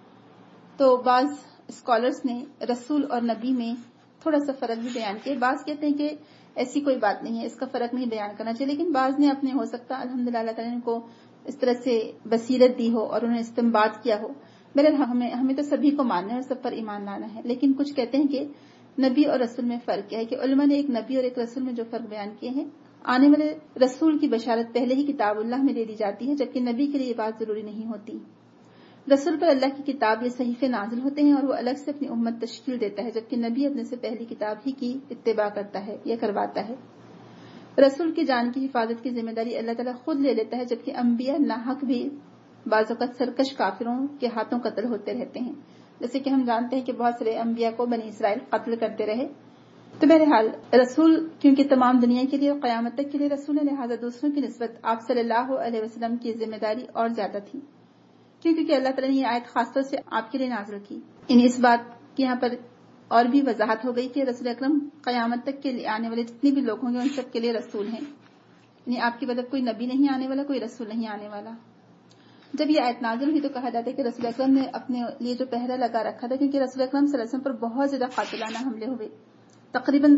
تو بعض اسکالرز نے رسول اور نبی میں تھوڑا سا فرق بھی بیان کیا۔ بعض کہتے ہیں کہ ایسی کوئی بات نہیں ہے، اس کا فرق نہیں بیان کرنا چاہیے، لیکن بعض نے اپنے ہو سکتا الحمدللہ اللہ تعالیٰ نے کو اس طرح سے بصیرت دی ہو اور انہیں استنباط کیا ہو۔ بہرحال ہمیں تو سبھی کو ماننا ہے اور سب پر ایمان لانا ہے، لیکن کچھ کہتے ہیں کہ نبی اور رسول میں فرق کیا ہے، کہ علماء نے ایک نبی اور ایک رسول میں جو فرق بیان کیے ہیں، آنے والے رسول کی بشارت پہلے ہی کتاب اللہ میں دے دی جاتی ہے، جبکہ نبی کے لیے یہ بات ضروری نہیں ہوتی۔ رسول پر اللہ کی کتاب یا صحیفے نازل ہوتے ہیں اور وہ الگ سے اپنی امت تشکیل دیتا ہے، جبکہ نبی اپنے سے پہلی کتاب ہی کی اتباع کرتا ہے یا کرواتا ہے۔ رسول کی جان کی حفاظت کی ذمہ داری اللہ تعالیٰ خود لے لیتا ہے، جبکہ انبیاء ناحق بھی بعض اوقات سرکش کافروں کے ہاتھوں قتل ہوتے رہتے ہیں، جیسے کہ ہم جانتے ہیں کہ بہت سارے انبیاء کو بنی اسرائیل قتل کرتے رہے۔ تو بہرحال رسول کیونکہ تمام دنیا کے لیے اور قیامت تک کے لیے رسول ہے، لہٰذا دوسروں کی نسبت آپ صلی اللہ علیہ وسلم کی ذمہ داری اور زیادہ تھی، کیونکہ اللہ تعالیٰ نے یہ آیت خاص طور سے آپ کے لیے نازل کی۔ یعنی اس بات کی یہاں پر اور بھی وضاحت ہو گئی کہ رسول اکرم قیامت تک کے لیے آنے والے جتنے بھی لوگ ہوں گے ان سب کے لیے رسول ہیں، یعنی آپ کی مطلب کوئی نبی نہیں آنے والا، کوئی رسول نہیں آنے والا۔ جب یہ آیت نازل ہوئی تو کہا جاتا ہے کہ رسول اکرم نے اپنے لیے جو پہرا لگا رکھا تھا، کیونکہ رسول اکرم صلی اللہ علیہ وسلم پر بہت زیادہ قاتلانہ حملے ہوئے، تقریباً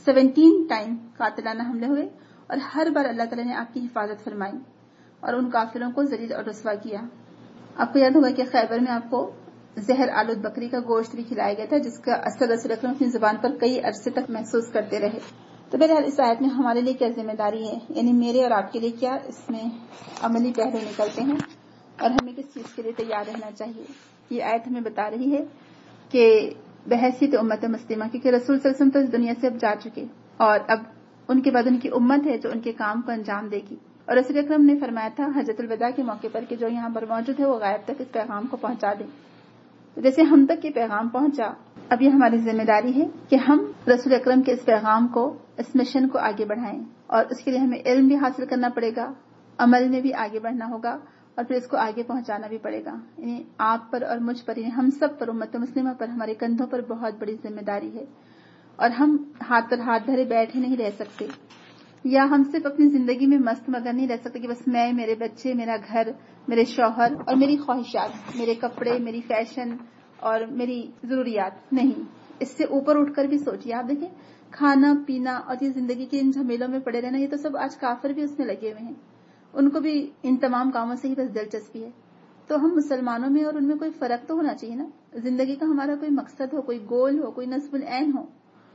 17 ٹائم قاتلانہ حملے ہوئے اور ہر بار اللہ تعالیٰ نے آپ کی حفاظت فرمائی اور ان کافروں کو ذلیل اور رسوا کیا. آپ کو یاد ہوگا کہ خیبر میں آپ کو زہر آلود بکری کا گوشت بھی کھلایا گیا تھا جس کا اثر رسول اکرم اپنی زبان پر کئی عرصے تک محسوس کرتے رہے. تو بہرحال اس آیت میں ہمارے لیے کیا ذمہ داری ہے، یعنی میرے اور آپ کے لیے کیا اس میں عملی پہلو نکلتے ہیں اور ہمیں کس چیز کے لیے تیار رہنا چاہیے. یہ آیت ہمیں بتا رہی ہے کہ بحیثیت امت مسلمہ، کیونکہ رسول صلی اللہ علیہ وسلم تو اس دنیا سے اب جا چکے اور اب ان کے بعد ان کی امت ہے جو ان کے کام کو انجام دے گی. اور رسول اکرم نے فرمایا تھا حجۃ الوداع کے موقع پر کہ جو یہاں پر موجود ہے وہ غائب تک اس پیغام کو پہنچا دیں. جیسے ہم تک یہ پیغام پہنچا، اب یہ ہماری ذمہ داری ہے کہ ہم رسول اکرم کے اس پیغام کو، اس مشن کو آگے بڑھائیں. اور اس کے لیے ہمیں علم بھی حاصل کرنا پڑے گا، عمل میں بھی آگے بڑھنا ہوگا اور پھر اس کو آگے پہنچانا بھی پڑے گا. یعنی آپ پر اور مجھ پر، یعنی ہم سب پر، امت مسلمہ پر، ہمارے کندھوں پر بہت بڑی ذمہ داری ہے اور ہم ہاتھ پر ہاتھ دھرے بیٹھے نہیں رہ سکتے، یا ہم صرف اپنی زندگی میں مست مگن نہیں رہ سکتے کہ بس میں، میرے بچے، میرا گھر، میرے شوہر اور میری خواہشات، میرے کپڑے، میری فیشن اور میری ضروریات. نہیں، اس سے اوپر اٹھ کر بھی سوچیے. آپ دیکھیں کھانا پینا اور یہ زندگی کے ان جھمیلوں میں پڑے رہنا، یہ تو سب آج کافر بھی اس میں لگے ہوئے ہیں، ان کو بھی ان تمام کاموں سے ہی بس دلچسپی ہے. تو ہم مسلمانوں میں اور ان میں کوئی فرق تو ہونا چاہیے نا، زندگی کا ہمارا کوئی مقصد ہو، کوئی گول ہو، کوئی نصب العین ہو.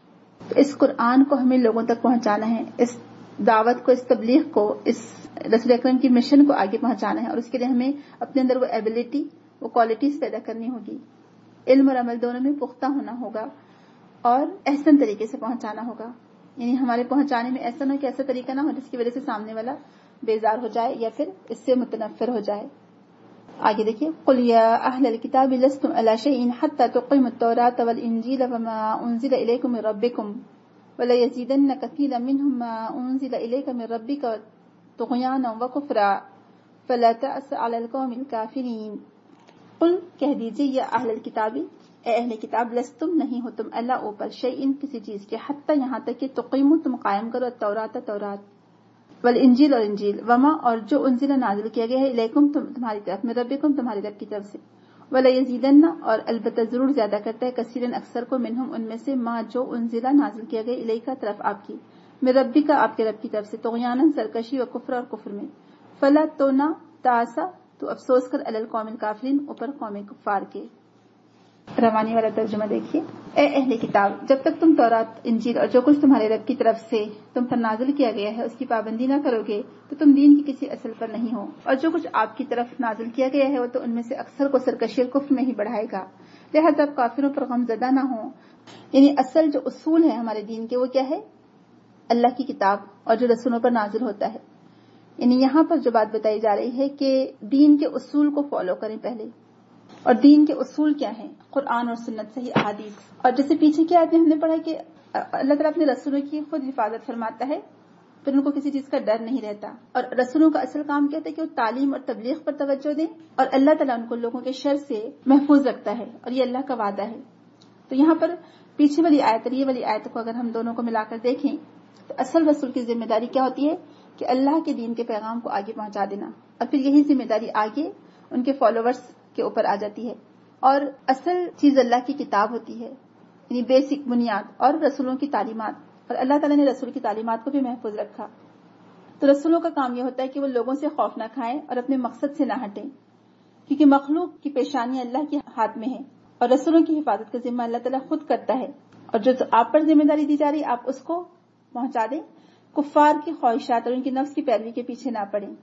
تو اس قرآن کو ہمیں لوگوں تک پہنچانا ہے، اس دعوت کو، اس تبلیغ کو، اس رسول اکرم کی مشن کو آگے پہنچانا ہے. اور اس کے لیے ہمیں اپنے اندر وہ ایبلٹی، وہ کوالٹیز پیدا کرنی ہوگی. علم اور عمل دونوں میں پختہ ہونا ہوگا اور احسن طریقے سے پہنچانا ہوگا. یعنی ہمارے پہنچانے میں ایسا نہ کہ ایسا طریقہ نہ ہو جس کی وجہ سے سامنے والا بیزار ہو جائے یا پھر اس سے متنفر ہو جائے. آگے دیکھیے، قُلْ يَا أَهْلَ الْكِتَابِ لَسْتُمْ عَلَى شَيْءٍ حَتَّى تُقِيمُوا التَّوْرَاةَ وَالْإِنْجِيلَ وَمَا أُنْزِلَ إِلَيْكُم مِّن رَّبِّكُمْ وَلَيَزِيدَنَّ كَثِيرًا مِّنْهُم مَّا أُنْزِلَ إِلَيْكَ مِن رَّبِّكَ طُغْيَانًا وَكُفْرًا فَلَا تَأْسَ عَلَى الْقَوْمِ الْكَافِرِينَ. قُلْ کہہ دیجیے، یا اہل الکتاب، اے اہل کتاب، لستم نہیں ہو تم، اللہ اوپر، شیئن کسی چیز کے، حتی یہاں تک کہ تقیمو تم قائم کرو التوراۃ تورات، والانجیل اور انجیل، وما اور جو انزل نازل کیا گیا ہے، الیکم تمہاری طرف، من ربکم تمہاری رب کی طرف سے، ولیزیدن اور البتہ ضرور زیادہ کرتا ہے، کثیرن اکثر کو، منہم ان میں سے، ما جو انزل نازل کیا گیا الیکا طرف آپ کی، من ربک آپ کے رب کی طرف سے، طغیانا سرکشی و کفر اور کفر میں، فلا تو نہ تاسا تو افسوس کر علی القوم الکافرین اوپر قوم کفار کے. روانی والا ترجمہ دیکھیے، اے اہل کتاب، جب تک تم تورات، انجیل اور جو کچھ تمہارے رب کی طرف سے تم پر نازل کیا گیا ہے اس کی پابندی نہ کرو گے تو تم دین کی کسی اصل پر نہیں ہو، اور جو کچھ آپ کی طرف نازل کیا گیا ہے وہ تو ان میں سے اکثر کو سرکشی اور کفر میں ہی بڑھائے گا، لہذا آپ کافروں پر غم زدہ نہ ہوں. یعنی اصل جو اصول ہے ہمارے دین کے وہ کیا ہے؟ اللہ کی کتاب اور جو رسولوں پر نازل ہوتا ہے. یعنی یہاں پر جو بات بتائی جا رہی ہے کہ دین کے اصول کو فالو کریں پہلے. اور دین کے اصول کیا ہیں؟ قرآن اور سنت، صحیح احادیث. اور جیسے پیچھے کی آیت میں ہم نے پڑھا کہ اللہ تعالیٰ اپنے رسولوں کی خود حفاظت فرماتا ہے، پھر ان کو کسی چیز کا ڈر نہیں رہتا. اور رسولوں کا اصل کام کیا ہے کہ وہ تعلیم اور تبلیغ پر توجہ دیں، اور اللہ تعالیٰ ان کو لوگوں کے شر سے محفوظ رکھتا ہے اور یہ اللہ کا وعدہ ہے. تو یہاں پر پیچھے والی آیت اور یہ والی آیت کو اگر ہم دونوں کو ملا کر دیکھیں تو اصل رسول کی ذمہ داری کیا ہوتی ہے کہ اللہ کے دین کے پیغام کو آگے پہنچا دینا، اور پھر یہی ذمہ داری آگے ان کے فالوورز کے اوپر آ جاتی ہے. اور اصل چیز اللہ کی کتاب ہوتی ہے، یعنی بیسک بنیاد، اور رسولوں کی تعلیمات، اور اللہ تعالیٰ نے رسول کی تعلیمات کو بھی محفوظ رکھا. تو رسولوں کا کام یہ ہوتا ہے کہ وہ لوگوں سے خوف نہ کھائیں اور اپنے مقصد سے نہ ہٹیں، کیونکہ مخلوق کی پیشانی اللہ کے ہاتھ میں ہے اور رسولوں کی حفاظت کا ذمہ اللہ تعالیٰ خود کرتا ہے. اور جو آپ پر ذمہ داری دی جا رہی آپ اس کو پہنچا دیں، کفار کی خواہشات اور ان کی نفس کی پیروی کے پیچھے نہ پڑیں.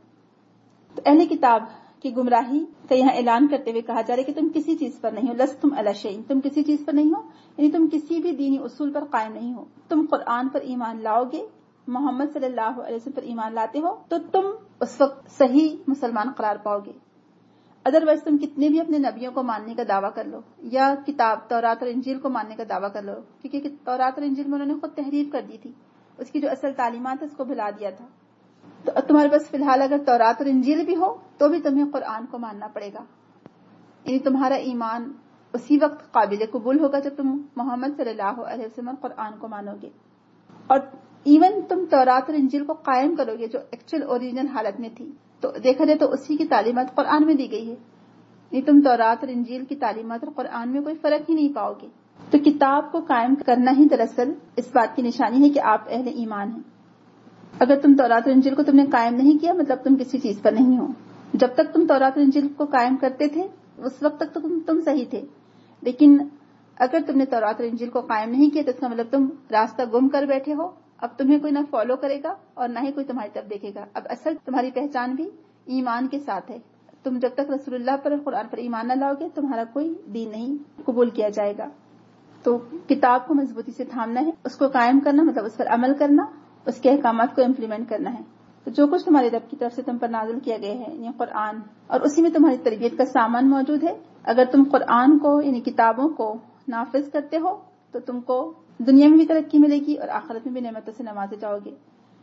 تو اہل کتاب کی گمراہی کا یہاں اعلان کرتے ہوئے کہا جا رہا ہے کہ تم کسی چیز پر نہیں ہو، لستم علی شیء، تم کسی چیز پر نہیں ہو، یعنی تم کسی بھی دینی اصول پر قائم نہیں ہو. تم قرآن پر ایمان لاؤ گے، محمد صلی اللہ علیہ وسلم پر ایمان لاتے ہو تو تم اس وقت صحیح مسلمان قرار پاؤ گے. ادروائز تم کتنے بھی اپنے نبیوں کو ماننے کا دعویٰ کر لو یا کتاب تورات اور انجیل کو ماننے کا دعویٰ کر لو، کیونکہ تورات اور انجیل میں انہوں نے خود تحریف کر دی تھی، اس کی جو اصل تعلیمات ہے اس کو بھلا دیا تھا. تو تمہارے پاس فی الحال اگر تورات اور انجیل بھی ہو تو بھی تمہیں قرآن کو ماننا پڑے گا. یعنی تمہارا ایمان اسی وقت قابل قبول ہوگا جب تم محمد صلی اللہ علیہ وسلم قرآن کو مانو گے. اور ایون تم تورات اور انجیل کو قائم کرو گے جو ایکچوئل اوریجنل حالت میں تھی، تو دیکھا جائے تو اسی کی تعلیمات قرآن میں دی گئی ہے. یعنی تم تورات اور انجیل کی تعلیمات اور قرآن میں کوئی فرق ہی نہیں پاؤ گے. تو کتاب کو قائم کرنا ہی دراصل اس بات کی نشانی ہے کہ آپ اہل ایمان ہیں. اگر تم تورات اور انجیل کو تم نے قائم نہیں کیا مطلب تم کسی چیز پر نہیں ہو. جب تک تم تورات اور انجیل کو قائم کرتے تھے اس وقت تک تو تم صحیح تھے، لیکن اگر تم نے تورات اور انجیل کو قائم نہیں کیا تو اس کا مطلب تم راستہ گم کر بیٹھے ہو. اب تمہیں کوئی نہ فالو کرے گا اور نہ ہی کوئی تمہاری طرف دیکھے گا. اب اصل تمہاری پہچان بھی ایمان کے ساتھ ہے. تم جب تک رسول اللہ پر قرآن پر ایمان نہ لاؤ گے تمہارا کوئی دین نہیں قبول کیا جائے گا. تو کتاب کو مضبوطی سے تھامنا ہے، اس کو قائم کرنا مطلب اس پر عمل کرنا، اس کے احکامات کو امپلیمنٹ کرنا ہے. تو جو کچھ تمہارے رب کی طرف سے تم پر نازل کیا گیا ہے یعنی قرآن، اور اسی میں تمہاری تربیت کا سامان موجود ہے. اگر تم قرآن کو یعنی کتابوں کو نافذ کرتے ہو تو تم کو دنیا میں بھی ترقی ملے گی اور آخرت میں بھی نعمتوں سے نوازے جاؤ گے.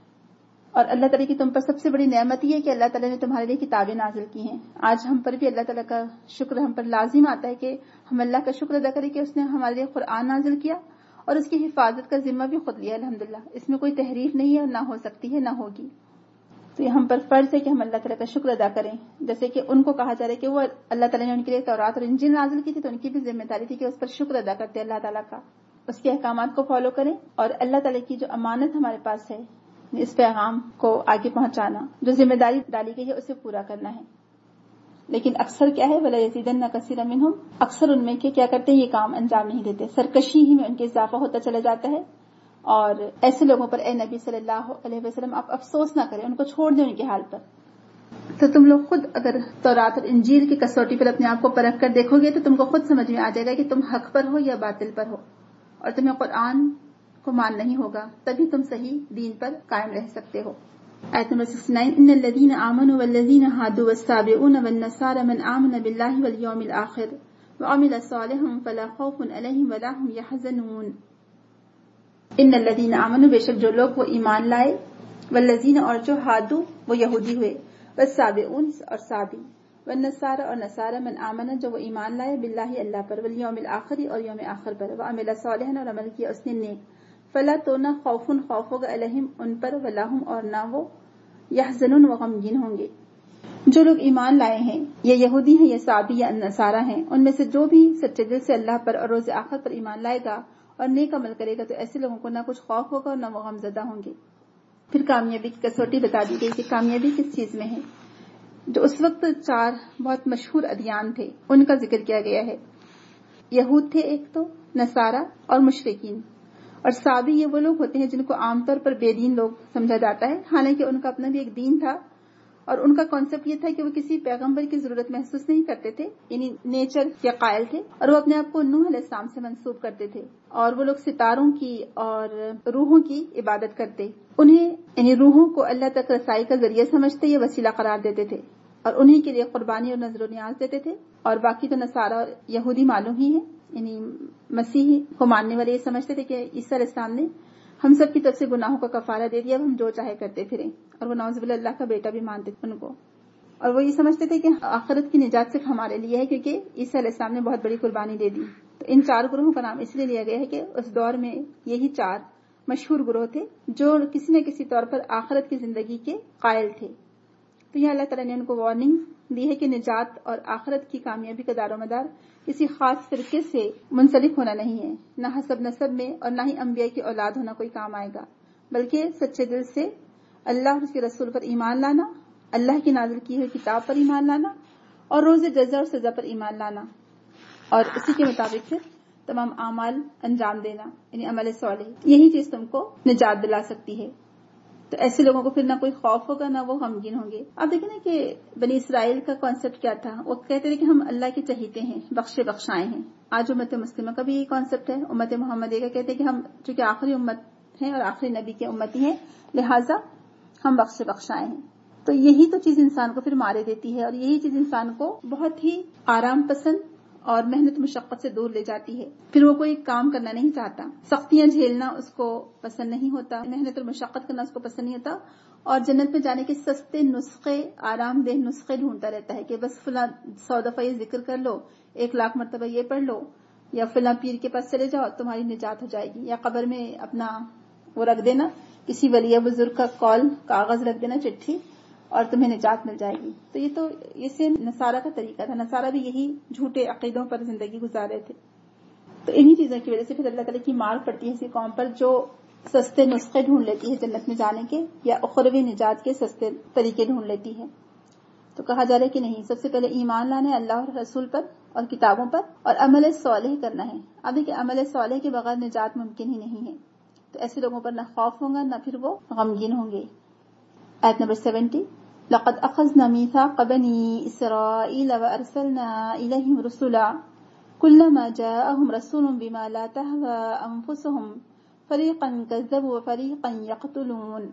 اور اللہ تعالیٰ کی تم پر سب سے بڑی نعمت یہ ہے کہ اللہ تعالیٰ نے تمہارے لیے کتابیں نازل کی ہیں. آج ہم پر بھی اللہ تعالیٰ کا شکر ہم پر لازم آتا ہے کہ ہم اللہ کا شکر ادا کریں کہ اس نے ہمارے لیے قرآن نازل کیا اور اس کی حفاظت کا ذمہ بھی خود لیا. الحمدللہ اس میں کوئی تحریف نہیں ہے اور نہ ہو سکتی ہے نہ ہوگی. تو یہ ہم پر فرض ہے کہ ہم اللہ تعالیٰ کا شکر ادا کریں. جیسے کہ ان کو کہا جا رہا ہے کہ وہ اللہ تعالیٰ نے ان کے لیے تورات اور انجیل نازل کی تھی تو ان کی بھی ذمہ داری تھی کہ اس پر شکر ادا کرتے اللہ تعالیٰ کا، اس کے احکامات کو فالو کریں اور اللہ تعالیٰ کی جو امانت ہمارے پاس ہے اس پیغام کو آگے پہنچانا، جو ذمہ داری ڈالی گئی ہے اسے پورا کرنا ہے. لیکن اکثر کیا ہے وَلَا يَزِيدَنَّ كَثِيرًا مِّنْهُمْ، اکثر ان میں کیا کرتے ہیں یہ کام انجام نہیں دیتے. سرکشی ہی میں ان کے اضافہ ہوتا چلا جاتا ہے. اور ایسے لوگوں پر اے نبی صلی اللہ علیہ وسلم آپ افسوس نہ کریں، ان کو چھوڑ دیں ان کے حال پر. تو تم لوگ خود اگر تورات اور انجیل کی کسوٹی پر اپنے آپ کو پرکھ کر دیکھو گے تو تم کو خود سمجھ میں آ جائے گا کہ تم حق پر ہو یا باطل پر ہو، اور تمہیں قرآن کو مان نہیں ہوگا تبھی تم صحیح دین پر قائم رہ سکتے ہو. آیت نمبر 69 ان الذين آمنوا والذين هادوا والسابئون والنصارى من آمن بالله واليوم الآخر وعمل صالحا فلا خوف عليهم ولا هم يحزنون. ان الذين آمنوا بے شک جو لوگ وہ ایمان لائے، والذین اور جو ہادو وہ یہودی ہوئے، والسابئون اور سابی، والنصارى اور نصارى من آمن جو وہ ایمان لائے باللہ اللہ پر، والیوم الآخر اور یوم آخر پر، وعمل صالحا اور عمل کیا اس نے نیک، فلا تو نہ خوف ہوگا علیہم ان پر، ولا ہم اور نہ وہ یحزنون وہ غمگین ہوں گے. جو لوگ ایمان لائے ہیں یہ یہودی ہیں یا سابی یا نصارہ ہیں، ان میں سے جو بھی سچے دل سے اللہ پر اور روز آخر پر ایمان لائے گا اور نیک عمل کرے گا تو ایسے لوگوں کو نہ کچھ خوف ہوگا اور نہ وہ غمزدہ ہوں گے. پھر کامیابی کی کسوٹی بتا دی گئی کہ کامیابی کس چیز میں ہے. جو اس وقت 4 بہت مشہور ادیان تھے ان کا ذکر کیا گیا ہے. یہود تھے ایک تو، نصارہ اور مشرکین، اور سابی یہ وہ لوگ ہوتے ہیں جن کو عام طور پر بے دین لوگ سمجھا جاتا ہے، حالانکہ ان کا اپنا بھی ایک دین تھا اور ان کا کانسیپٹ یہ تھا کہ وہ کسی پیغمبر کی ضرورت محسوس نہیں کرتے تھے، یعنی نیچر کے قائل تھے، اور وہ اپنے آپ کو نوح علیہ السلام سے منسوب کرتے تھے. اور وہ لوگ ستاروں کی اور روحوں کی عبادت کرتے، انہیں یعنی روحوں کو اللہ تک رسائی کا ذریعہ سمجھتے یا وسیلہ قرار دیتے تھے اور انہیں کے لیے قربانی اور نذر و نیاز دیتے تھے. اور باقی تو نصارہ اور یہودی معلوم ہی ہے، یعنی مسیح کو ماننے والے یہ سمجھتے تھے کہ عیسیٰ علیہ السلام نے ہم سب کی طرف سے گناہوں کا کفارہ دے دیا، اب ہم جو چاہے کرتے پھریں، اور وہ نعوذ باللہ اللہ کا بیٹا بھی مانتے ان کو. اور وہ یہ سمجھتے تھے کہ آخرت کی نجات صرف ہمارے لیے ہے کیونکہ عیسیٰ علیہ السلام نے بہت بڑی قربانی دے دی. تو ان 4 گروہوں کا نام اس لیے لیا گیا ہے کہ اس دور میں یہی 4 مشہور گروہ تھے جو کسی نہ کسی طور پر آخرت کی زندگی کے قائل تھے. تو یہ اللہ تعالیٰ نے ان کو وارننگ دی ہے کہ نجات اور آخرت کی کامیابی کا دار و مدار کسی خاص فرقے سے منسلک ہونا نہیں ہے، نہ حسب نسب میں اور نہ ہی انبیاء کی اولاد ہونا کوئی کام آئے گا، بلکہ سچے دل سے اللہ اور اس کے رسول پر ایمان لانا، اللہ کی نازل کی ہوئی کتاب پر ایمان لانا اور روز جزا اور سزا پر ایمان لانا، اور اسی کے مطابق پھر تمام اعمال انجام دینا یعنی عمل صالح. یہی چیز تم کو نجات دلا سکتی ہے. تو ایسے لوگوں کو پھر نہ کوئی خوف ہوگا نہ وہ غمگین ہوں گے. آپ دیکھیں نا کہ بنی اسرائیل کا کانسیپٹ کیا تھا، وہ کہتے تھے کہ ہم اللہ کے چہیتے ہیں، بخشے بخشائے ہیں. آج امت مسلمہ کا بھی یہی کانسیپٹ ہے. امت محمدیہ کا کہتے ہیں کہ ہم چونکہ آخری امت ہیں اور آخری نبی کے امتی ہیں لہٰذا ہم بخشے بخشائے ہیں. تو یہی تو چیز انسان کو پھر مارے دیتی ہے اور یہی چیز انسان کو بہت ہی آرام پسند اور محنت مشقت سے دور لے جاتی ہے. پھر وہ کوئی کام کرنا نہیں چاہتا، سختیاں جھیلنا اس کو پسند نہیں ہوتا، محنت اور مشقت کرنا اس کو پسند نہیں ہوتا، اور جنت میں جانے کے سستے نسخے، آرام دہ نسخے ڈھونڈتا رہتا ہے کہ بس فلاں 100 دفعہ یہ ذکر کر لو، 1,00,000 مرتبہ یہ پڑھ لو، یا فلاں پیر کے پاس چلے جاؤ تمہاری نجات ہو جائے گی، یا قبر میں اپنا وہ رکھ دینا، کسی ولی بزرگ کا کال کاغذ رکھ دینا، چٹھی، اور تمہیں نجات مل جائے گی. تو یہ تو یہ سیم نصارہ کا طریقہ تھا. نصارہ بھی یہی جھوٹے عقیدوں پر زندگی گزار رہے تھے. تو انہی چیزوں کی وجہ سے پھر اللہ تعالیٰ کی مار پڑتی ہے ایسی قوم پر جو سستے نسخے ڈھونڈ لیتی ہے جنت میں جانے کے یا اخروی نجات کے سستے طریقے ڈھونڈ لیتی ہے. تو کہا جا رہا ہے کہ نہیں، سب سے پہلے ایمان لانا ہے اللہ اور رسول پر اور کتابوں پر، اور عمل صالح کرنا ہے. اب دیکھیں عمل صالح کے بغیر نجات ممکن ہی نہیں ہے. تو ایسے لوگوں پر نہ خوف ہوگا نہ پھر وہ غمگین ہوں گے. آیت نمبر 70، لقد اخذنا ميثاق بني اسرائيل وارسلنا اليهم رسلا كلما جاءهم رسول بما لا تهوى انفسهم فریقا كذبوا وفریقا یقتلون.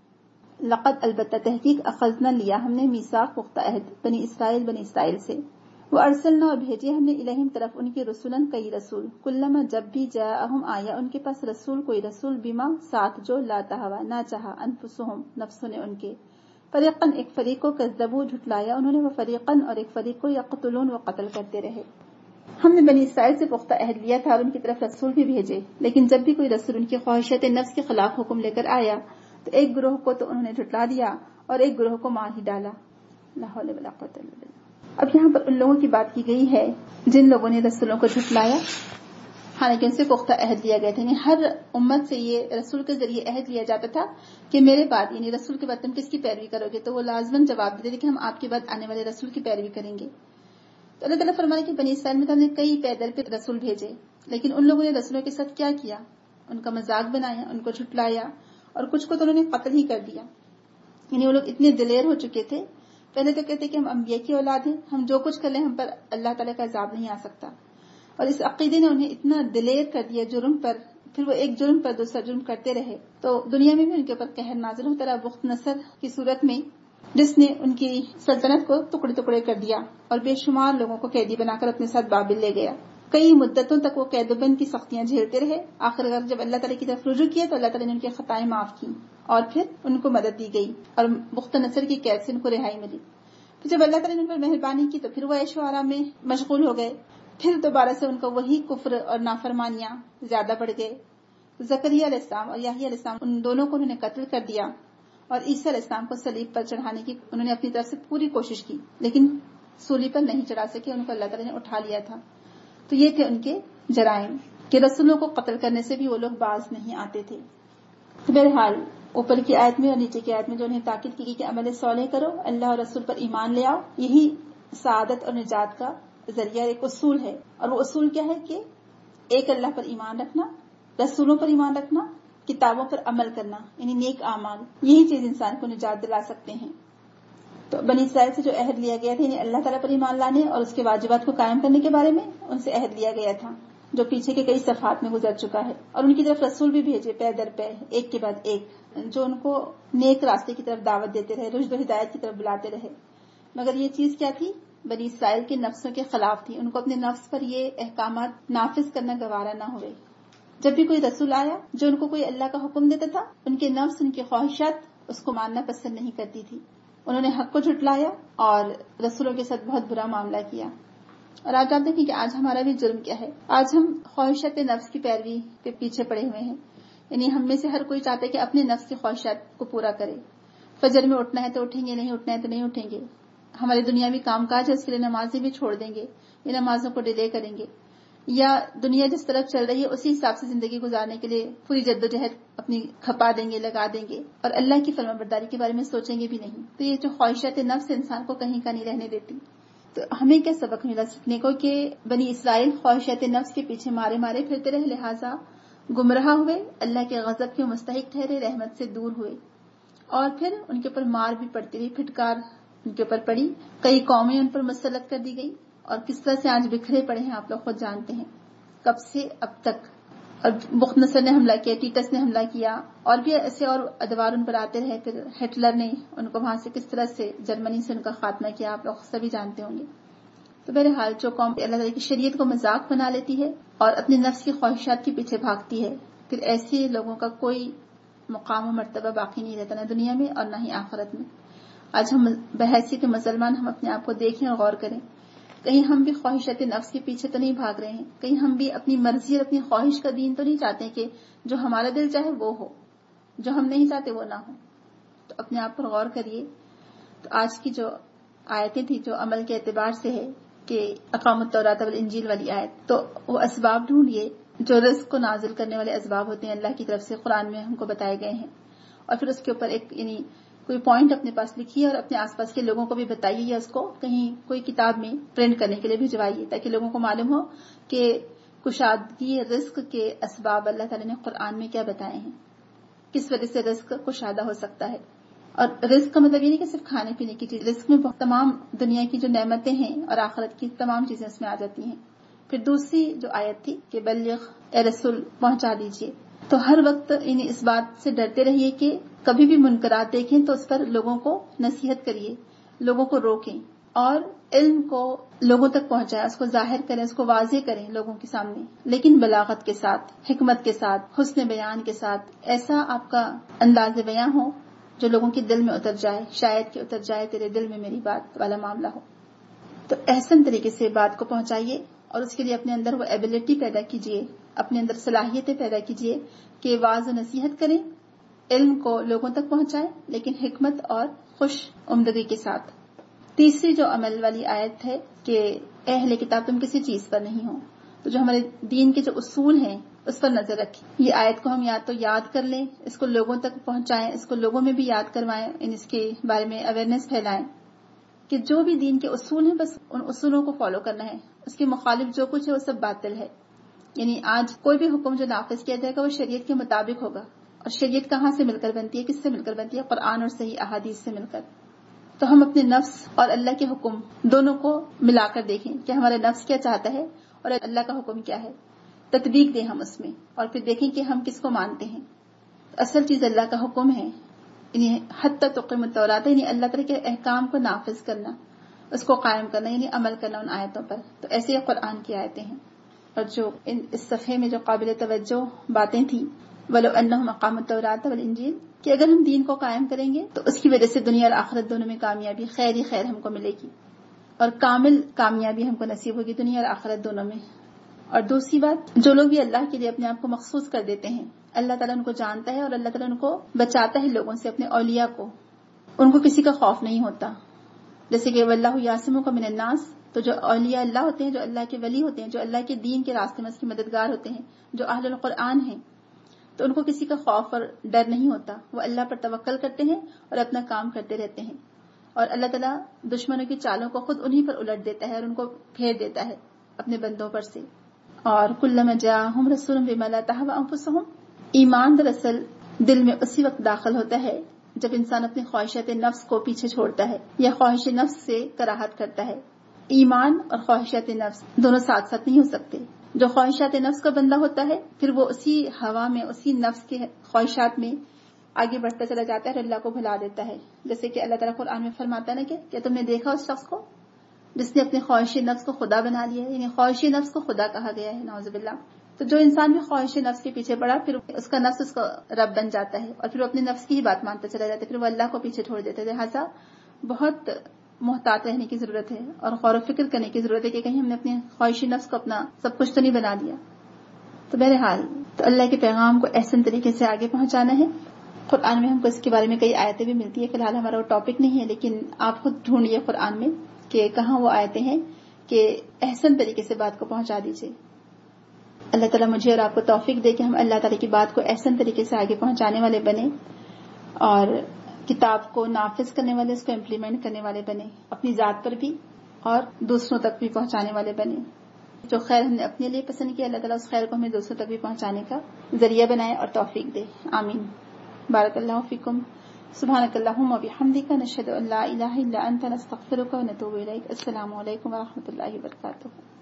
لقد البتہ تحقیق اخذنا لیا ہم نے میثاق پختہ عہد بنی اسرائیل سے، وہ ارسلنا اور بھیجے ہم نے الہم طرف ان کے رسولن کئی رسول، کلما جب بھی جاءہم آیا ان کے پاس رسول کوئی رسول، بما ساتھ جو لا تہوا نہ چاہا، انفسہم نفسوں نے ان کے، فریقاً ایک فریق کو کذبوا جھٹلایا انہوں نے، وہ فریقاً اور ایک فریق کو یقتلون وہ قتل کرتے رہے. ہم نے بنی اسرائیل سے پختہ عہد لیا تھا اور ان کی طرف رسول بھی بھیجے، لیکن جب بھی کوئی رسول ان کی خواہشات نفس کے خلاف حکم لے کر آیا تو ایک گروہ کو تو انہوں نے جھٹلا دیا اور ایک گروہ کو مار ہی ڈالا. لا حول ولا قوت الا باللہ. اب یہاں پر ان لوگوں کی بات کی گئی ہے جن لوگوں نے رسولوں کو جھٹلایا، حالانکہ ان سے پختہ عہد لیا گیا تھا. یعنی ہر امت سے یہ رسول کے ذریعے عہد لیا جاتا تھا کہ میرے بعد، یعنی رسول کے بعد تم کس کی پیروی کرو گے؟ تو وہ لازماً جواب دیتے تھے کہ ہم آپ کے بعد آنے والے رسول کی پیروی کریں گے. تو اللہ تعالیٰ فرمانے کہ بنی اسرائیل میں تو ہم نے کئی پیدل پہ رسول بھیجے، لیکن ان لوگوں نے رسولوں کے ساتھ کیا کیا؟ ان کا مذاق بنایا، ان کو جھٹلایا، اور کچھ کو تو انہوں نے قتل ہی کر دیا. یعنی وہ لوگ اتنے دلیر ہو چکے تھے، پہلے تو کہتے کہ ہم انبیاء کی اولاد ہیں، ہم جو کچھ کر لیں ہم پر اللہ تعالیٰ کا عذاب نہیں آ سکتا، اور اس عقیدے نے انہیں اتنا دلیر کر دیا جرم پر. پھر وہ ایک جرم پر دوسرا جرم کرتے رہے، تو دنیا میں بھی ان کے اوپر قہر نازل ہوتا رہا بخت نصر کی صورت میں، جس نے ان کی سلطنت کو ٹکڑے ٹکڑے کر دیا اور بے شمار لوگوں کو قیدی بنا کر اپنے ساتھ بابل لے گیا. کئی مدتوں تک وہ قید و بند کی سختیاں جھیلتے رہے. آخر جب اللہ تعالیٰ کی طرف رجوع کیا تو اللہ تعالیٰ نے ان کی خطائیں معاف کی اور پھر ان کو مدد دی گئی اور بخت نصر کی قید سے ان کو رہائی ملی. پھر جب اللہ تعالیٰ نے ان پر مہربانی کی تو پھر وہ عیش و آرام میں مشغول ہو گئے. پھر دوبارہ سے ان کا وہی کفر اور نافرمانیاں زیادہ بڑھ گئے. زکریا علیہ السلام اور یحییٰ علیہ السلام ان دونوں کو انہوں نے قتل کر دیا، اور عیسیٰ علیہ السلام کو صلیب پر چڑھانے کی انہوں نے اپنی طرف سے پوری کوشش کی، لیکن سولی پر نہیں چڑھا سکے، ان کو اللہ تعالیٰ نے اٹھا لیا تھا. تو یہ تھے ان کے جرائم کہ رسولوں کو قتل کرنے سے بھی وہ لوگ باز نہیں آتے تھے. تو بہرحال اوپر کی آیت میں اور نیچے کی آیت میں جو انہیں تاکید کی گئی کہ عمل صالح کرو، اللہ اور رسول پر ایمان لے آؤ، یہی سعادت اور نجات کا ذریعہ ایک اصول ہے. اور وہ اصول کیا ہے کہ ایک اللہ پر ایمان رکھنا، رسولوں پر ایمان رکھنا، کتابوں پر عمل کرنا، یعنی نیک اعمال. یہی چیز انسان کو نجات دلا سکتے ہیں. تو بنی اسرائیل سے جو عہد لیا گیا تھا یعنی اللہ تعالیٰ پر ایمان لانے اور اس کے واجبات کو قائم کرنے کے بارے میں ان سے عہد لیا گیا تھا جو پیچھے کے کئی صفحات میں گزر چکا ہے. اور ان کی طرف رسول بھی بھیجے پے در پے، ایک کے بعد ایک، جو ان کو نیک راستے کی طرف دعوت دیتے رہے، رشد و ہدایت کی طرف بلاتے رہے. مگر یہ چیز کیا تھی؟ بنی اسرائیل کے نفسوں کے خلاف تھی. ان کو اپنے نفس پر یہ احکامات نافذ کرنا گوارا نہ ہوئے. جب بھی کوئی رسول آیا جو ان کو کوئی اللہ کا حکم دیتا تھا، ان کے نفس، ان کی خواہشات اس کو ماننا پسند نہیں کرتی تھی. انہوں نے حق کو جھٹلایا اور رسولوں کے ساتھ بہت برا معاملہ کیا. اور آج آپ دیکھیں کہ آج ہمارا بھی جرم کیا ہے. آج ہم خواہشات نفس کی پیروی کے پیچھے پڑے ہوئے ہیں. یعنی ہم میں سے ہر کوئی چاہتا ہے کہ اپنے نفس کی خواہشات کو پورا کرے. فجر میں اٹھنا ہے تو اٹھیں گے، نہیں اٹھنا ہے تو نہیں اٹھیں گے. ہمارے دنیاوی کام کاج ہے اس کے لیے نمازیں بھی چھوڑ دیں گے، یہ نمازوں کو ڈیلے کریں گے، یا دنیا جس طرف چل رہی ہے اسی حساب سے زندگی گزارنے کے لیے پوری جدوجہد اپنی کھپا دیں گے، لگا دیں گے، اور اللہ کی فرمانبرداری کے بارے میں سوچیں گے بھی نہیں. تو یہ جو خواہشات نفس انسان کو کہیں کا نہیں رہنے دیتی. تو ہمیں کیا سبق ملا سیکھنے کو کہ بنی اسرائیل خواہشات نفس کے پیچھے مارے مارے پھرتے رہے، لہٰذا گمراہ ہوئے، اللہ کے غضب کے مستحق ٹھہرے، رحمت سے دور ہوئے، اور پھر ان کے اوپر مار بھی پڑتی رہی، پھٹکار ان کے اوپر پڑی، کئی قومیں ان پر مسلط کر دی گئی، اور کس طرح سے آج بکھرے پڑے ہیں آپ لوگ خود جانتے ہیں کب سے اب تک. اور بخت نصر نے حملہ کیا، ٹیٹس نے حملہ کیا، اور بھی ایسے اور ادوار ان پر آتے رہے. پھر ہٹلر نے ان کو وہاں سے کس طرح سے جرمنی سے ان کا خاتمہ کیا آپ لوگ سبھی جانتے ہوں گے. تو بہرحال جو قوم اللہ تعالیٰ کی شریعت کو مذاق بنا لیتی ہے اور اپنے نفس کی خواہشات کے پیچھے بھاگتی ہے، پھر ایسے لوگوں کا کوئی مقام و مرتبہ باقی نہیں رہتا، نہ دنیا میں اور نہ ہی آخرت میں. آج ہم بحیثیت مسلمان ہم اپنے آپ کو دیکھیں اور غور کریں، کہیں ہم بھی خواہشات نفس کے پیچھے تو نہیں بھاگ رہے ہیں، کہیں ہم بھی اپنی مرضی اور اپنی خواہش کا دین تو نہیں چاہتے کہ جو ہمارا دل چاہے وہ ہو، جو ہم نہیں چاہتے وہ نہ ہو. تو اپنے آپ پر غور کریے. تو آج کی جو آیتیں تھی جو عمل کے اعتبار سے ہے، کہ اقاموا التوراۃ والانجیل والی آیت، تو وہ اسباب ڈھونڈیے جو رزق کو نازل کرنے والے اسباب ہوتے ہیں اللہ کی طرف سے، قرآن میں ہم کو بتائے گئے ہیں، اور پھر اس کے اوپر ایک کوئی پوائنٹ اپنے پاس لکھیے اور اپنے آس پاس کے لوگوں کو بھی بتائیے، یا اس کو کہیں کوئی کتاب میں پرنٹ کرنے کے لیے بھجوائیے تاکہ لوگوں کو معلوم ہو کہ کشادگی رزق کے اسباب اللہ تعالیٰ نے قرآن میں کیا بتائے ہیں، کس وجہ سے رزق کشادہ ہو سکتا ہے۔ اور رزق کا مطلب یہ نہیں کہ صرف کھانے پینے کی چیز، رزق میں بہت تمام دنیا کی جو نعمتیں ہیں اور آخرت کی تمام چیزیں اس میں آ جاتی ہیں۔ پھر دوسری جو آیت تھی کہ بلغ اے رسول پہنچا دیجیے، تو ہر وقت اس بات سے ڈرتے رہیے کہ کبھی بھی منکرات دیکھیں تو اس پر لوگوں کو نصیحت کریے، لوگوں کو روکیں اور علم کو لوگوں تک پہنچائیں، اس کو ظاہر کریں، اس کو واضح کریں لوگوں کے سامنے، لیکن بلاغت کے ساتھ، حکمت کے ساتھ، حسن بیان کے ساتھ، ایسا آپ کا انداز بیان ہو جو لوگوں کے دل میں اتر جائے، شاید کہ اتر جائے تیرے دل میں میری بات والا معاملہ ہو۔ تو احسن طریقے سے بات کو پہنچائیے اور اس کے لیے اپنے اندر وہ ایبلٹی پیدا کیجیے، اپنے اندر صلاحیتیں پیدا کیجیے کہ واعظ و نصیحت کریں، علم کو لوگوں تک پہنچائیں، لیکن حکمت اور خوش عمدگی کے ساتھ۔ تیسری جو عمل والی آیت ہے کہ اے اہل کتاب تم کسی چیز پر نہیں ہو، تو جو ہمارے دین کے جو اصول ہیں اس پر نظر رکھیں۔ یہ آیت کو ہم یا تو یاد کر لیں، اس کو لوگوں تک پہنچائیں، اس کو لوگوں میں بھی یاد کروائیں، اس کے بارے میں اویئرنیس پھیلائیں کہ جو بھی دین کے اصول ہیں بس ان اصولوں کو فالو کرنا ہے، اس کے مخالف جو کچھ ہے وہ سب باطل ہے۔ یعنی آج کوئی بھی حکم جو نافذ کیا جائے گا وہ شریعت کے مطابق ہوگا، اور شریعت کہاں سے مل کر بنتی ہے، کس سے مل کر بنتی ہے؟ قرآن اور صحیح احادیث سے مل کر۔ تو ہم اپنے نفس اور اللہ کے حکم دونوں کو ملا کر دیکھیں کہ ہمارا نفس کیا چاہتا ہے اور اللہ کا حکم کیا ہے، تطبیق دیں ہم اس میں، اور پھر دیکھیں کہ ہم کس کو مانتے ہیں۔ اصل چیز اللہ کا حکم ہے، یعنی حتی تقیم التوراۃ، یعنی اللہ تعالیٰ کے احکام کو نافذ کرنا، اس کو قائم کرنا، یعنی عمل کرنا ان آیتوں پر۔ تو ایسے یہ قرآن کی آیتیں ہیں۔ اور جو اس صفحے میں جو قابل توجہ باتیں تھیں، وَلَوْ أَنَّهُمْ أَقَامُوا التَّوْرَاةَ وَالْإِنْجِيلَ، کہ اگر ہم دین کو قائم کریں گے تو اس کی وجہ سے دنیا اور آخرت دونوں میں کامیابی، خیر ہی خیر ہم کو ملے گی، اور کامل کامیابی ہم کو نصیب ہوگی دنیا اور آخرت دونوں میں۔ اور دوسری بات، جو لوگ بھی اللہ کے لیے اپنے آپ کو مخصوص کر دیتے ہیں، اللہ تعالیٰ ان کو جانتا ہے اور اللہ تعالیٰ ان کو بچاتا ہے لوگوں سے، اپنے اولیاء کو، ان کو کسی کا خوف نہیں ہوتا۔ جیسے کہ وَاللَّهُ يَعْصِمُكَ مِنَ النَّاسِ، تو جو اولیاء اللہ ہوتے ہیں، جو اللہ کے ولی ہوتے ہیں، جو اللہ کے دین کے راستے میں اس کے مددگار ہوتے ہیں، جو اہل القرآن ہیں، تو ان کو کسی کا خوف اور ڈر نہیں ہوتا، وہ اللہ پر توکل کرتے ہیں اور اپنا کام کرتے رہتے ہیں، اور اللہ تعالیٰ دشمنوں کی چالوں کو خود انہی پر الٹ دیتا ہے اور ان کو پھیر دیتا ہے اپنے بندوں پر سے۔ اور کلما جاءہم رسول بما لا تہوی انفسہم، ایمان دراصل دل میں اسی وقت داخل ہوتا ہے جب انسان اپنی خواہشات نفس کو پیچھے چھوڑتا ہے یا خواہش نفس سے کراہت کرتا ہے۔ ایمان اور خواہشات نفس دونوں ساتھ ساتھ نہیں ہو سکتے۔ جو خواہشات نفس کا بندہ ہوتا ہے پھر وہ اسی ہوا میں، اسی نفس کے خواہشات میں آگے بڑھتا چلا جاتا ہے اور اللہ کو بھلا دیتا ہے۔ جیسے کہ اللہ تعالیٰ قرآن میں فرماتا ہے نا کہ کیا تم نے دیکھا اس شخص کو جس نے اپنے خواہش نفس کو خدا بنا لیا ہے، یعنی خواہش نفس کو خدا کہا گیا ہے، نعوذ باللہ۔ تو جو انسان بھی خواہش نفس کے پیچھے پڑا پھر اس کا نفس اس کا رب بن جاتا ہے اور پھر وہ اپنے نفس کی ہی بات مانتا چلا جاتا ہے، پھر وہ اللہ کو پیچھے چھوڑ دیتا ہے۔ لہٰذا بہت محتاط رہنے کی ضرورت ہے اور غور و فکر کرنے کی ضرورت ہے کہ کہیں ہم نے اپنے خواہش نفس کو اپنا سب کچھ تو نہیں بنا دیا۔ تو بہرحال تو اللہ کے پیغام کو احسن طریقے سے آگے پہنچانا ہے۔ قرآن میں ہم کو اس کے بارے میں کئی آیتیں بھی ملتی ہے، فی الحال ہمارا وہ ٹاپک نہیں ہے، لیکن آپ خود ڈھونڈیے قرآن میں کہ کہاں وہ آیتیں ہیں کہ احسن طریقے سے بات کو پہنچا دیجیے۔ اللہ تعالیٰ مجھے اور آپ کو توفیق دے کہ ہم اللہ تعالیٰ کی بات کو احسن طریقے سے آگے پہنچانے والے بنے اور کتاب کو نافذ کرنے والے، اس کو امپلیمنٹ کرنے والے بنے، اپنی ذات پر بھی اور دوسروں تک بھی پہنچانے والے بنے۔ جو خیر ہم نے اپنے لیے پسند کیا، اللہ تعالیٰ اس خیر کو ہمیں دوسروں تک بھی پہنچانے کا ذریعہ بنائے اور توفیق دے، آمین۔ بارک اللہ فیکم، سبحانک اللہم و بحمدک، نشہد ان لا الہ الا انت، نستغفرک و نتوب الیک۔ السلام علیکم و رحمۃ اللہ وبرکاتہ۔